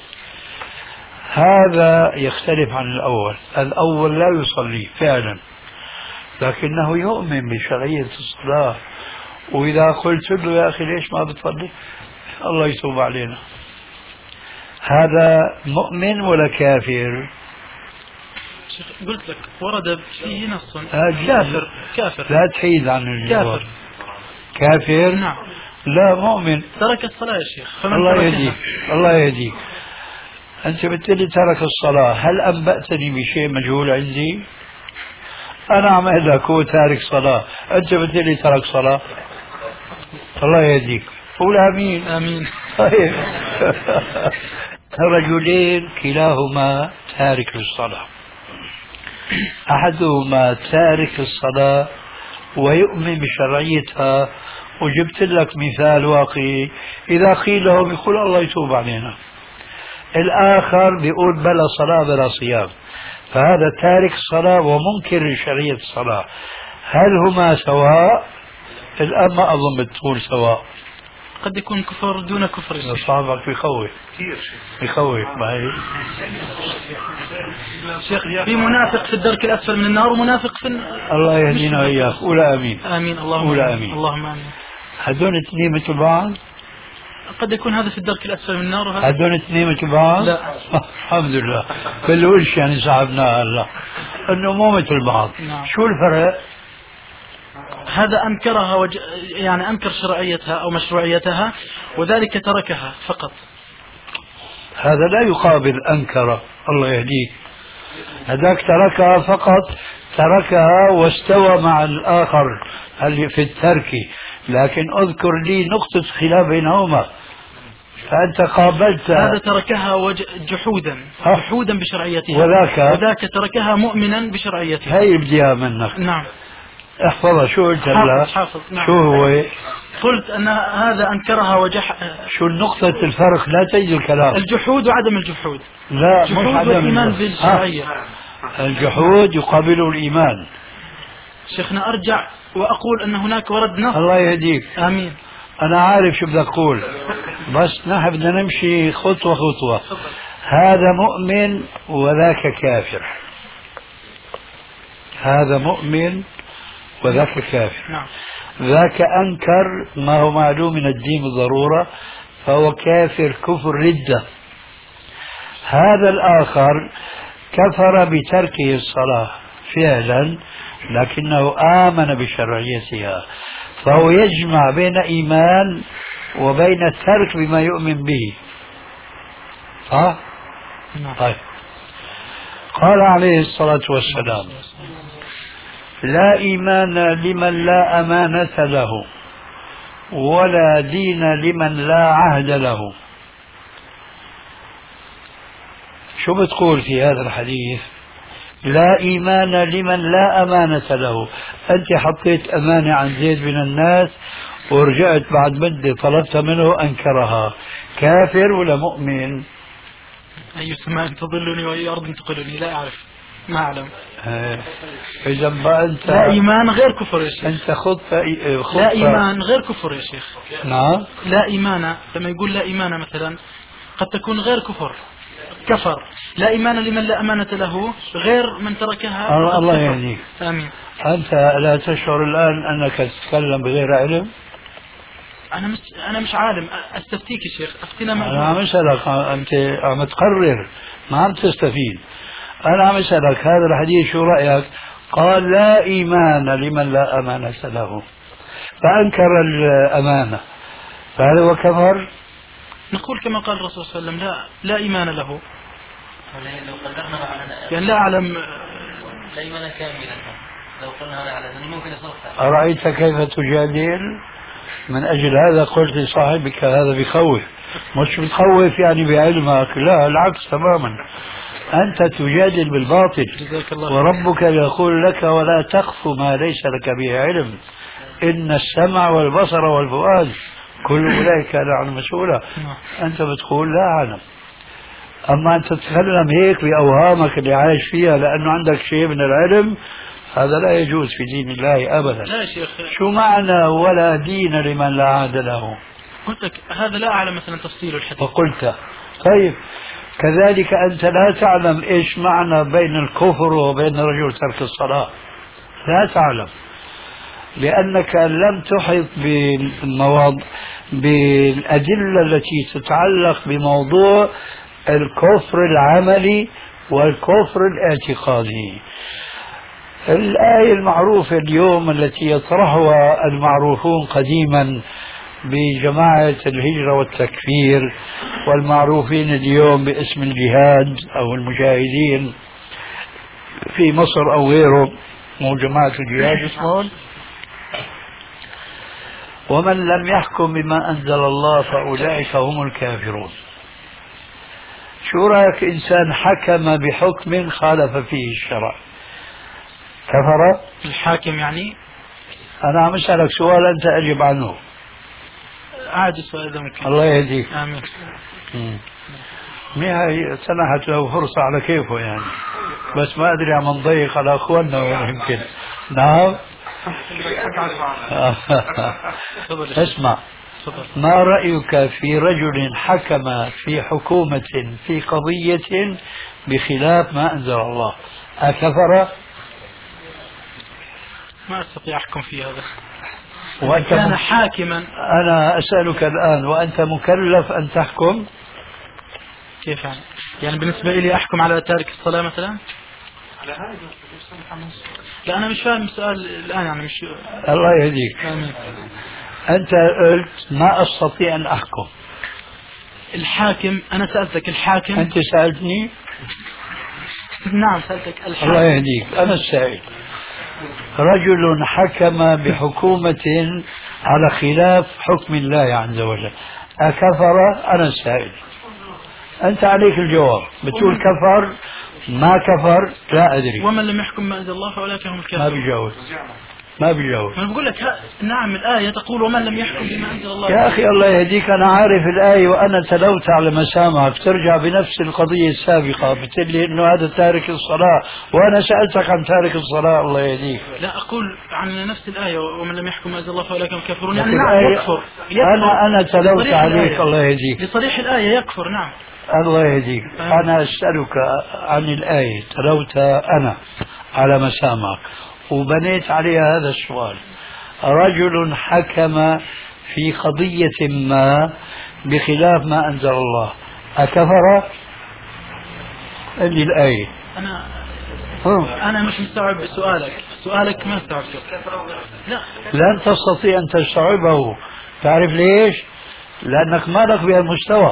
هذا يختلف عن الأول. الأول لا يصلي فعلا لكنه يؤمن بشرعية الصلاة، وإذا قلت له يا أخي ليش ما بتصلي الله يتوب علينا، هذا مؤمن ولا كافر؟
قلت لك ورد فيه نص.
كافر.
كافر.
لا تحيد عن الجواب.
كافر.
كافر.
نعم.
لا مؤمن.
ترك الصلاة يا شيخ.
الله يهديك، الله يهديك. أنت بالتالي ترك الصلاة، هل أنبأتني بشيء مجهول عندي؟ أنا عم أقول لك هو تارك صلاة، أنت بالتالي ترك صلاة. الله يهديك. قول آمين.
آمين.
طيب. رجلين كلاهما تارك للصلاة، أحدهما تارك الصلاة ويؤمن بشرعيتها، وجبت لك مثال واقعي إذا قيل له بيقول الله يتوب علينا. الآخر بيقول بلا صلاة بلا صيام، فهذا تارك الصلاة ومنكر لشرعية الصلاة. هل هما سواء؟ الآن ما أظن بتقول سواء،
قد يكون كفر دون كفر.
صاحبك بيخوف بيخوف ما هي
شيخ في منافق في الدرك الأسفل من النار ومنافق في
الله يهدينا وإياك. قول آمين.
آمين. اللهم
قول
آمين.
آمين.
اللهم آمين.
هذول اثنين مثل بعض؟
قد يكون هذا في الدرك الأسفل من النار وهذا
هذول اثنين مثل بعض؟
لا.
الحمد لله. بلوش يعني صاحبنا الله انه مو مثل بعض.
نعم.
شو الفرق؟
هذا أنكرها وج... يعني أنكر شرعيتها أو مشروعيتها وذلك تركها فقط.
هذا لا يقابل أنكر. الله يهديك. هذاك تركها فقط، تركها واستوى مع الآخر اللي في الترك، لكن اذكر لي نقطة خلاف بينهما. فأنت قابلت
هذا تركها وج... جحودا جحودا بشرعيتها،
وذاك
وذاك تركها مؤمنا بشرعيتها.
هي بديها منك.
نعم.
احفظها. شو قلت هلا؟
حافظ حافظ. نعم.
شو هو؟
قلت أن هذا أنكرها وجح.
شو نقطة الفرق؟ لا تجد الكلام.
الجحود وعدم الجحود.
لا مش
الجحود
عدم
والإيمان
الجحود.
بالشرعية.
الجحود يقابله الإيمان.
شيخنا أرجع وأقول أن هناك ورد نص.
الله يهديك.
آمين.
أنا عارف شو بدك تقول، بس نحن بدنا نمشي خطوة خطوة. هذا مؤمن وذاك كافر. هذا مؤمن وذاك كافر.
نعم.
ذاك أنكر ما هو معلوم من الدين بالضرورة، فهو كافر كفر ردة. هذا الآخر كفر بتركه الصلاة فعلا، لكنه آمن بشرعيتها، فهو يجمع بين إيمان وبين الترك بما يؤمن به. ها؟ طيب. قال عليه الصلاة والسلام: لا إيمان لمن لا أمانة له، ولا دين لمن لا عهد له. شو بتقول في هذا الحديث؟ لا إيمان لمن لا أمانة له. أنت حطيت أمانة عن زيد من الناس ورجعت بعد مدة طلبت منه أنكرها. كافر ولا مؤمن؟
أي سماء تظلني وأي أرض تقلني لا أعرف، ما أعلم.
إذا بقى أنت
لا إيمان غير كفر يا شيخ.
أنت خطة خطة
لا إيمان غير كفر يا شيخ.
نعم.
لا إيمان لما يقول لا إيمان مثلا قد تكون غير كفر، كفر. لا إيمان لمن لا أمانة له غير من تركها.
الله, الله يهديك.
آمين.
أنت لا تشعر الآن أنك تتكلم بغير علم؟
أنا مش أنا مش عالم، أستفتيك يا شيخ، أفتنا معه.
أنا عم أسألك، أنت عم تقرر ما عم تستفيد. أنا عم أسألك هذا الحديث شو رأيك؟ قال لا إيمان لمن لا أمانة له، فأنكر الأمانة، فهل هو كفر؟
نقول كما قال الرسول صلى الله عليه وسلم: لا لا إيمان له.
لو قدرنا على
يعني لا أعلم.
لا إيمان كاملا. لو قلنا هذا على ذلك ممكن يصرف.
أرأيت كيف تجادل؟ من أجل هذا قلت لصاحبك هذا بخوف. مش بتخوف يعني بعلمك، لا العكس تماما. أنت تجادل بالباطل، وربك يقول لك: ولا تخف ما ليس لك به علم، إن السمع والبصر والفؤاد كل أولئك كان عنه مسؤولا. أنت بتقول لا أعلم. أما أنت تتكلم هيك بأوهامك اللي عايش فيها لأنه عندك شيء من العلم، هذا لا يجوز في دين الله أبدا.
لا شيخ. شو
معنى ولا دين لمن لا عهد له؟
قلت لك هذا لا أعلم مثلا تفصيل الحديث.
وقلت طيب كذلك أنت لا تعلم إيش معنى بين الكفر وبين رجل ترك الصلاة، لا تعلم، لأنك لم تحط بالمواضع بالأدلة التي تتعلق بموضوع الكفر العملي والكفر الاعتقادي. الآية المعروفة اليوم التي يطرحها المعروفون قديما بجماعة الهجرة والتكفير، والمعروفين اليوم باسم الجهاد أو المجاهدين في مصر أو غيره، مو جماعة الجهاد اسمهم: ومن لم يحكم بما أنزل الله فأولئك هم الكافرون. شو رأيك إنسان حكم بحكم خالف فيه الشرع، كفر؟
الحاكم يعني؟
أنا عم أسألك سؤال أنت أجب عنه.
عادي السؤال ده ممكن.
الله يهديك.
آمين.
مي سنحت له فرصة على كيفه يعني، بس ما أدري عم نضيق على أخواننا يمكن. نعم. اسمع، ما رأيك في رجل حكم في حكومة في قضية بخلاف ما أنزل الله أكفر؟
ما أستطيع أحكم في هذا.
وأنت
كان
م...
حاكما.
أنا أسألك الآن وأنت مكلف أن تحكم؟
كيف يعني؟ يعني بالنسبة لي أحكم على تارك الصلاة مثلا؟ لا أنا مش فاهم السؤال الآن يعني مش.
الله يهديك.
آمين.
أنت قلت ما أستطيع أن أحكم.
الحاكم أنا سألتك الحاكم.
أنت سألتني؟
نعم سألتك الحاكم.
الله يهديك أنا السائل. رجل حكم بحكومة على خلاف حكم الله عز وجل أكفر؟ أنا السائل. أنت عليك الجواب. بتقول كفر ما كفر لا أدري.
ومن لم يحكم ما أنزل الله فأولئك هم الكافرون.
ما بيجاوب ما بيجاوب.
أنا بقول لك ها... نعم الآية تقول ومن لم يحكم بما أنزل الله.
يا أخي الله يهديك أنا عارف الآية وأنا تلوت على مسامعك ترجع بنفس القضية السابقة بتقول لي إنه هذا تارك الصلاة وأنا سألتك عن تارك الصلاة. الله يهديك.
لا أقول عن نفس الآية ومن لم يحكم ما أنزل الله فأولئك هم الكافرون يعني
نعم
يكفر. يكفر.
أنا أنا تلوت عليك. الله يهديك.
لصريح الآية يكفر. نعم
الله يهديك. أنا أسألك عن الآية تلوت أنا على مسامعك وبنيت عليها هذا السؤال. رجل حكم في قضية ما بخلاف ما أنزل الله أكفر؟ اللي الآية.
أنا أنا مش مستوعب سؤالك. سؤالك ما استوعبته. لا
لن تستطيع أن تستوعبه. تعرف ليش؟ لأنك ما لك بهالمستوى.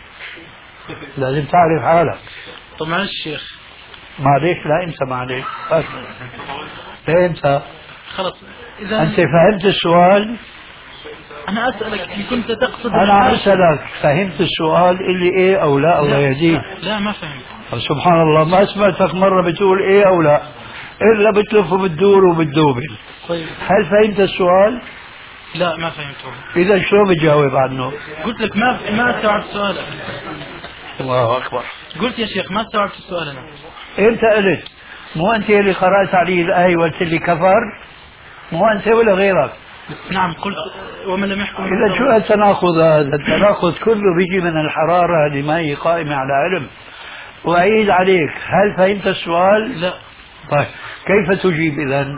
لازم تعرف حالك.
طب معلش شيخ.
معليش لا أنت معليش بس. لا أنت
خلص إذا
أنت فهمت السؤال.
أنا أسألك إن كنت تقصد.
أنا أسألك فهمت السؤال اللي إيه أو لا. الله يهديك.
لا ما فهمت.
سبحان الله ما سمعتك مرة بتقول إيه أو لا إلا بتلف وبتدور وبتدوبل.
طيب
هل فهمت السؤال؟
لا ما فهمته.
إذا شو بتجاوب عنه؟
قلت لك ما ما استوعبت سؤالك.
الله أكبر.
قلت يا شيخ ما استوعبت السؤال أنا.
أنت قلت مو أنت اللي قرأت عليه الآية وقلت لي كفر؟ مو أنت ولا غيرك؟
نعم قلت ومن لم يحكم.
إذا شو التناقض هذا؟ التناقض كله بيجي من الحرارة اللي ما هي قائمة على علم. وأعيد عليك هل فهمت السؤال؟
لا.
طيب كيف تجيب إذن؟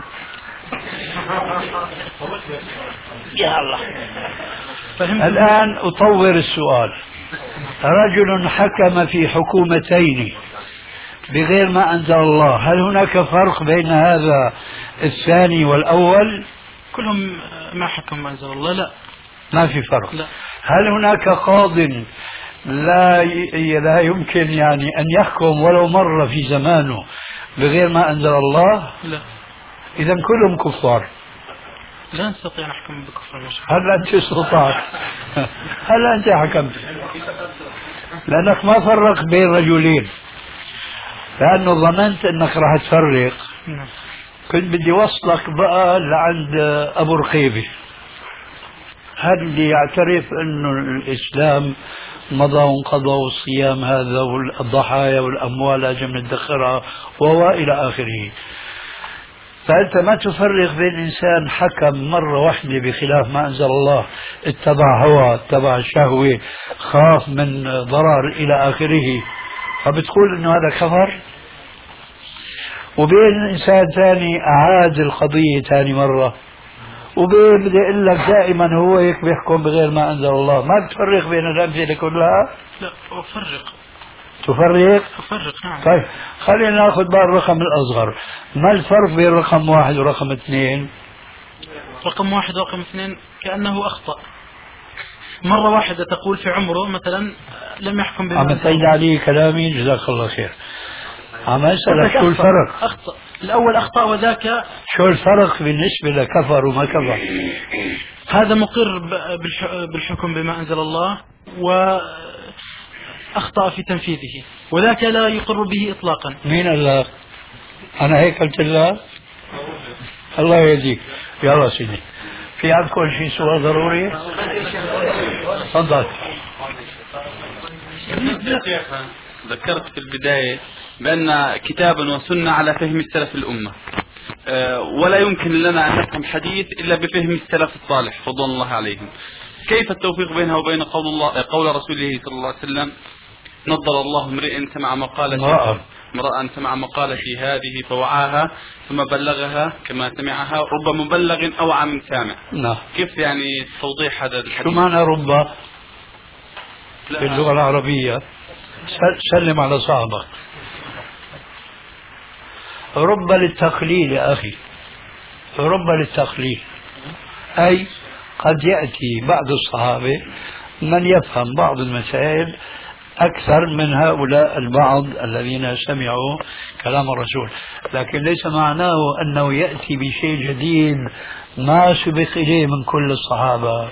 يا الله.
فهمت.
الآن أطور السؤال. رجل حكم في حكومتين بغير ما أنزل الله هل هناك فرق بين هذا الثاني والأول؟
كلهم ما حكم ما أنزل الله. لا
ما في فرق.
لا.
هل هناك قاض لا ي... لا يمكن يعني أن يحكم ولو مرة في زمانه بغير ما أنزل الله؟
لا.
إذا كلهم كفار.
لا نستطيع نحكم بكفر المشرك.
هل أنت استطعت؟ هل أنت حكمت؟ لأنك ما فرق بين رجلين لأنه ظننت أنك راح تفرق. كنت بدي وصلك بقى لعند أبو رقيبة هذا اللي يعترف أنه الإسلام مضى وانقضى والصيام هذا والضحايا والأموال لازم ندخرها وإلى آخره. فأنت ما تفرق بين إنسان حكم مرة واحدة بخلاف ما أنزل الله اتبع هوى اتبع شهوة خاف من ضرر إلى آخره فبتقول إنه هذا كفر، وبين إنسان ثاني أعاد القضية ثاني مرة، وبين بدي أقول لك دائما هو هيك بيحكم بغير ما أنزل الله. ما بتفرق بين الأمثلة كلها؟
لا أفرق.
تفرق؟
أفرق نعم.
طيب خلينا ناخذ بقى الرقم الأصغر. ما الفرق بين رقم واحد ورقم اثنين؟
رقم واحد ورقم اثنين كأنه أخطأ. مرة واحدة تقول في عمره مثلا لم يحكم بما
عم تعيد علي كلامي جزاك الله خير. عم أسألك شو الفرق؟
أخطأ. الأول أخطأ وذاك.
شو الفرق بالنسبة لكفر وما كفر؟
هذا مقر بالحكم بما أنزل الله وأخطأ في تنفيذه، وذاك لا يقر به إطلاقا.
مين الله؟ أنا هيك قلت الله؟ الله يهديك. يلا سيدي في عندكم شيء سؤال ضروري؟ تفضل.
ذكرت في البداية بأن كتابا وسنة على فهم السلف الأمة، أه ولا يمكن لنا أن نفهم حديث إلا بفهم السلف الصالح رضوان الله عليهم. كيف التوفيق بينها وبين قول الله قول رسوله صلى الله عليه وسلم نضر الله امرئ سمع مقالتي امرأ سمع مقالتي هذه فوعاها ثم بلغها كما سمعها، رب مبلغ أوعى من سامع.
نعم.
كيف يعني توضيح هذا الحديث؟
شو معنى رب في اللغة العربية؟ سلم على صاحبك. رب للتقليل يا أخي، رب للتقليل، أي قد يأتي بعض الصحابة من يفهم بعض المسائل أكثر من هؤلاء البعض الذين سمعوا كلام الرسول، لكن ليس معناه أنه يأتي بشيء جديد ما سبق إليه من كل الصحابة.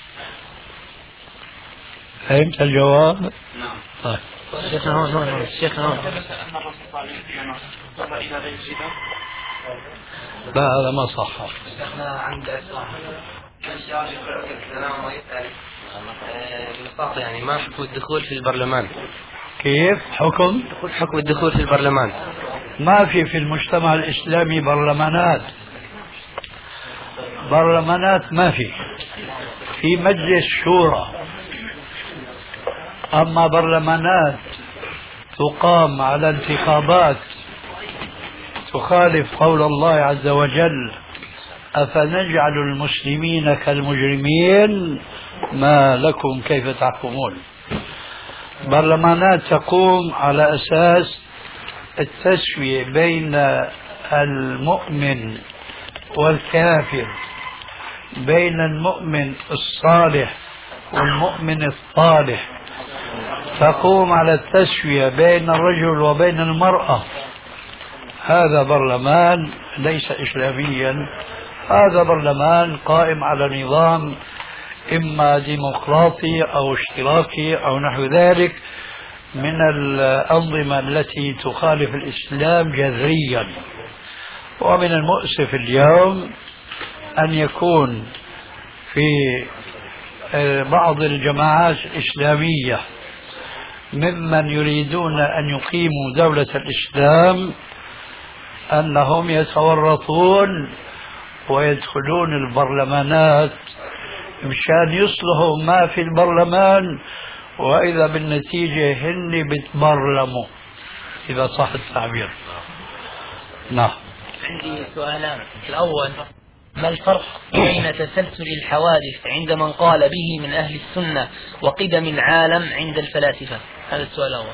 فهمت الجواب؟
نعم.
طيب.
شيخنا هون هون شيخنا هون.
لا هذا ما صح.
شيخنا عند الشاب يقرأ الكلام ويسأل ببساطة يعني ما حكم الدخول في البرلمان؟
كيف حكم؟
حكم الدخول في البرلمان.
ما في في المجتمع الإسلامي برلمانات، برلمانات ما في، في مجلس شورى. أما برلمانات تقام على انتخابات تخالف قول الله عز وجل أفنجعل المسلمين كالمجرمين ما لكم كيف تحكمون. برلمانات تقوم على أساس التسوية بين المؤمن والكافر، بين المؤمن الصالح والمؤمن الصالح، تقوم على التسوية بين الرجل وبين المرأة. هذا برلمان ليس إسلاميا، هذا برلمان قائم على نظام إما ديمقراطي أو اشتراكي أو نحو ذلك من الأنظمة التي تخالف الإسلام جذريا. ومن المؤسف اليوم أن يكون في بعض الجماعات الإسلامية ممن يريدون أن يقيموا دولة الإسلام أنهم يتورطون ويدخلون البرلمانات مشان يصلحوا ما في البرلمان، وإذا بالنتيجة هن بتبرلموا إذا صح التعبير. نعم.
عندي سؤالان. الأول، ما الفرق بين تسلسل الحوادث عند من قال به من أهل السنة وقدم العالم عند الفلاسفة؟ هذا السؤال الأول.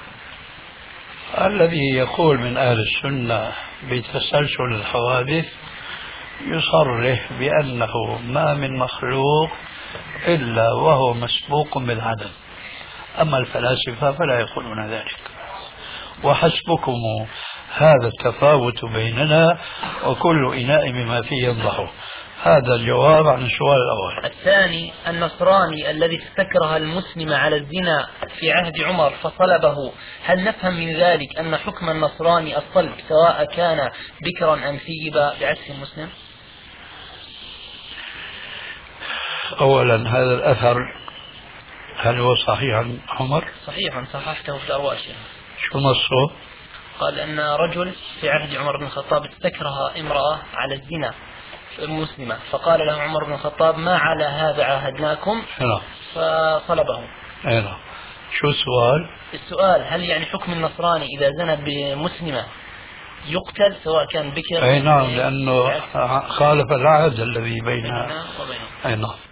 الذي يقول من أهل السنة بتسلسل الحوادث يصرح بأنه ما من مخلوق إلا وهو مسبوق بالعدم، أما الفلاسفة فلا يقولون ذلك. وحسبكم هذا التفاوت بيننا وكل إناء بما فيه ينضح. هذا الجواب عن السؤال الأول.
الثاني، النصراني الذي استكره المسلم على الزنا في عهد عمر فصلبه، هل نفهم من ذلك أن حكم النصراني الصلب سواء كان بكرا أم ثيبا بعكس المسلم؟
أولا هذا الأثر هل هو صحيح عن عمر؟
صحيح، صححته في الأرواح.
شو نصه؟
قال أن رجل في عهد عمر بن الخطاب استكره امرأة على الزنا مسلمة، فقال له عمر بن الخطاب ما على هذا عاهدناكم، فصلبه.
أيضا. شو السؤال؟
السؤال، هل يعني حكم النصراني إذا زنى بمسلمة يقتل سواء كان بكر؟
أي نعم، لأنه خالف العهد الذي بيننا.
وبينه.
أي نعم.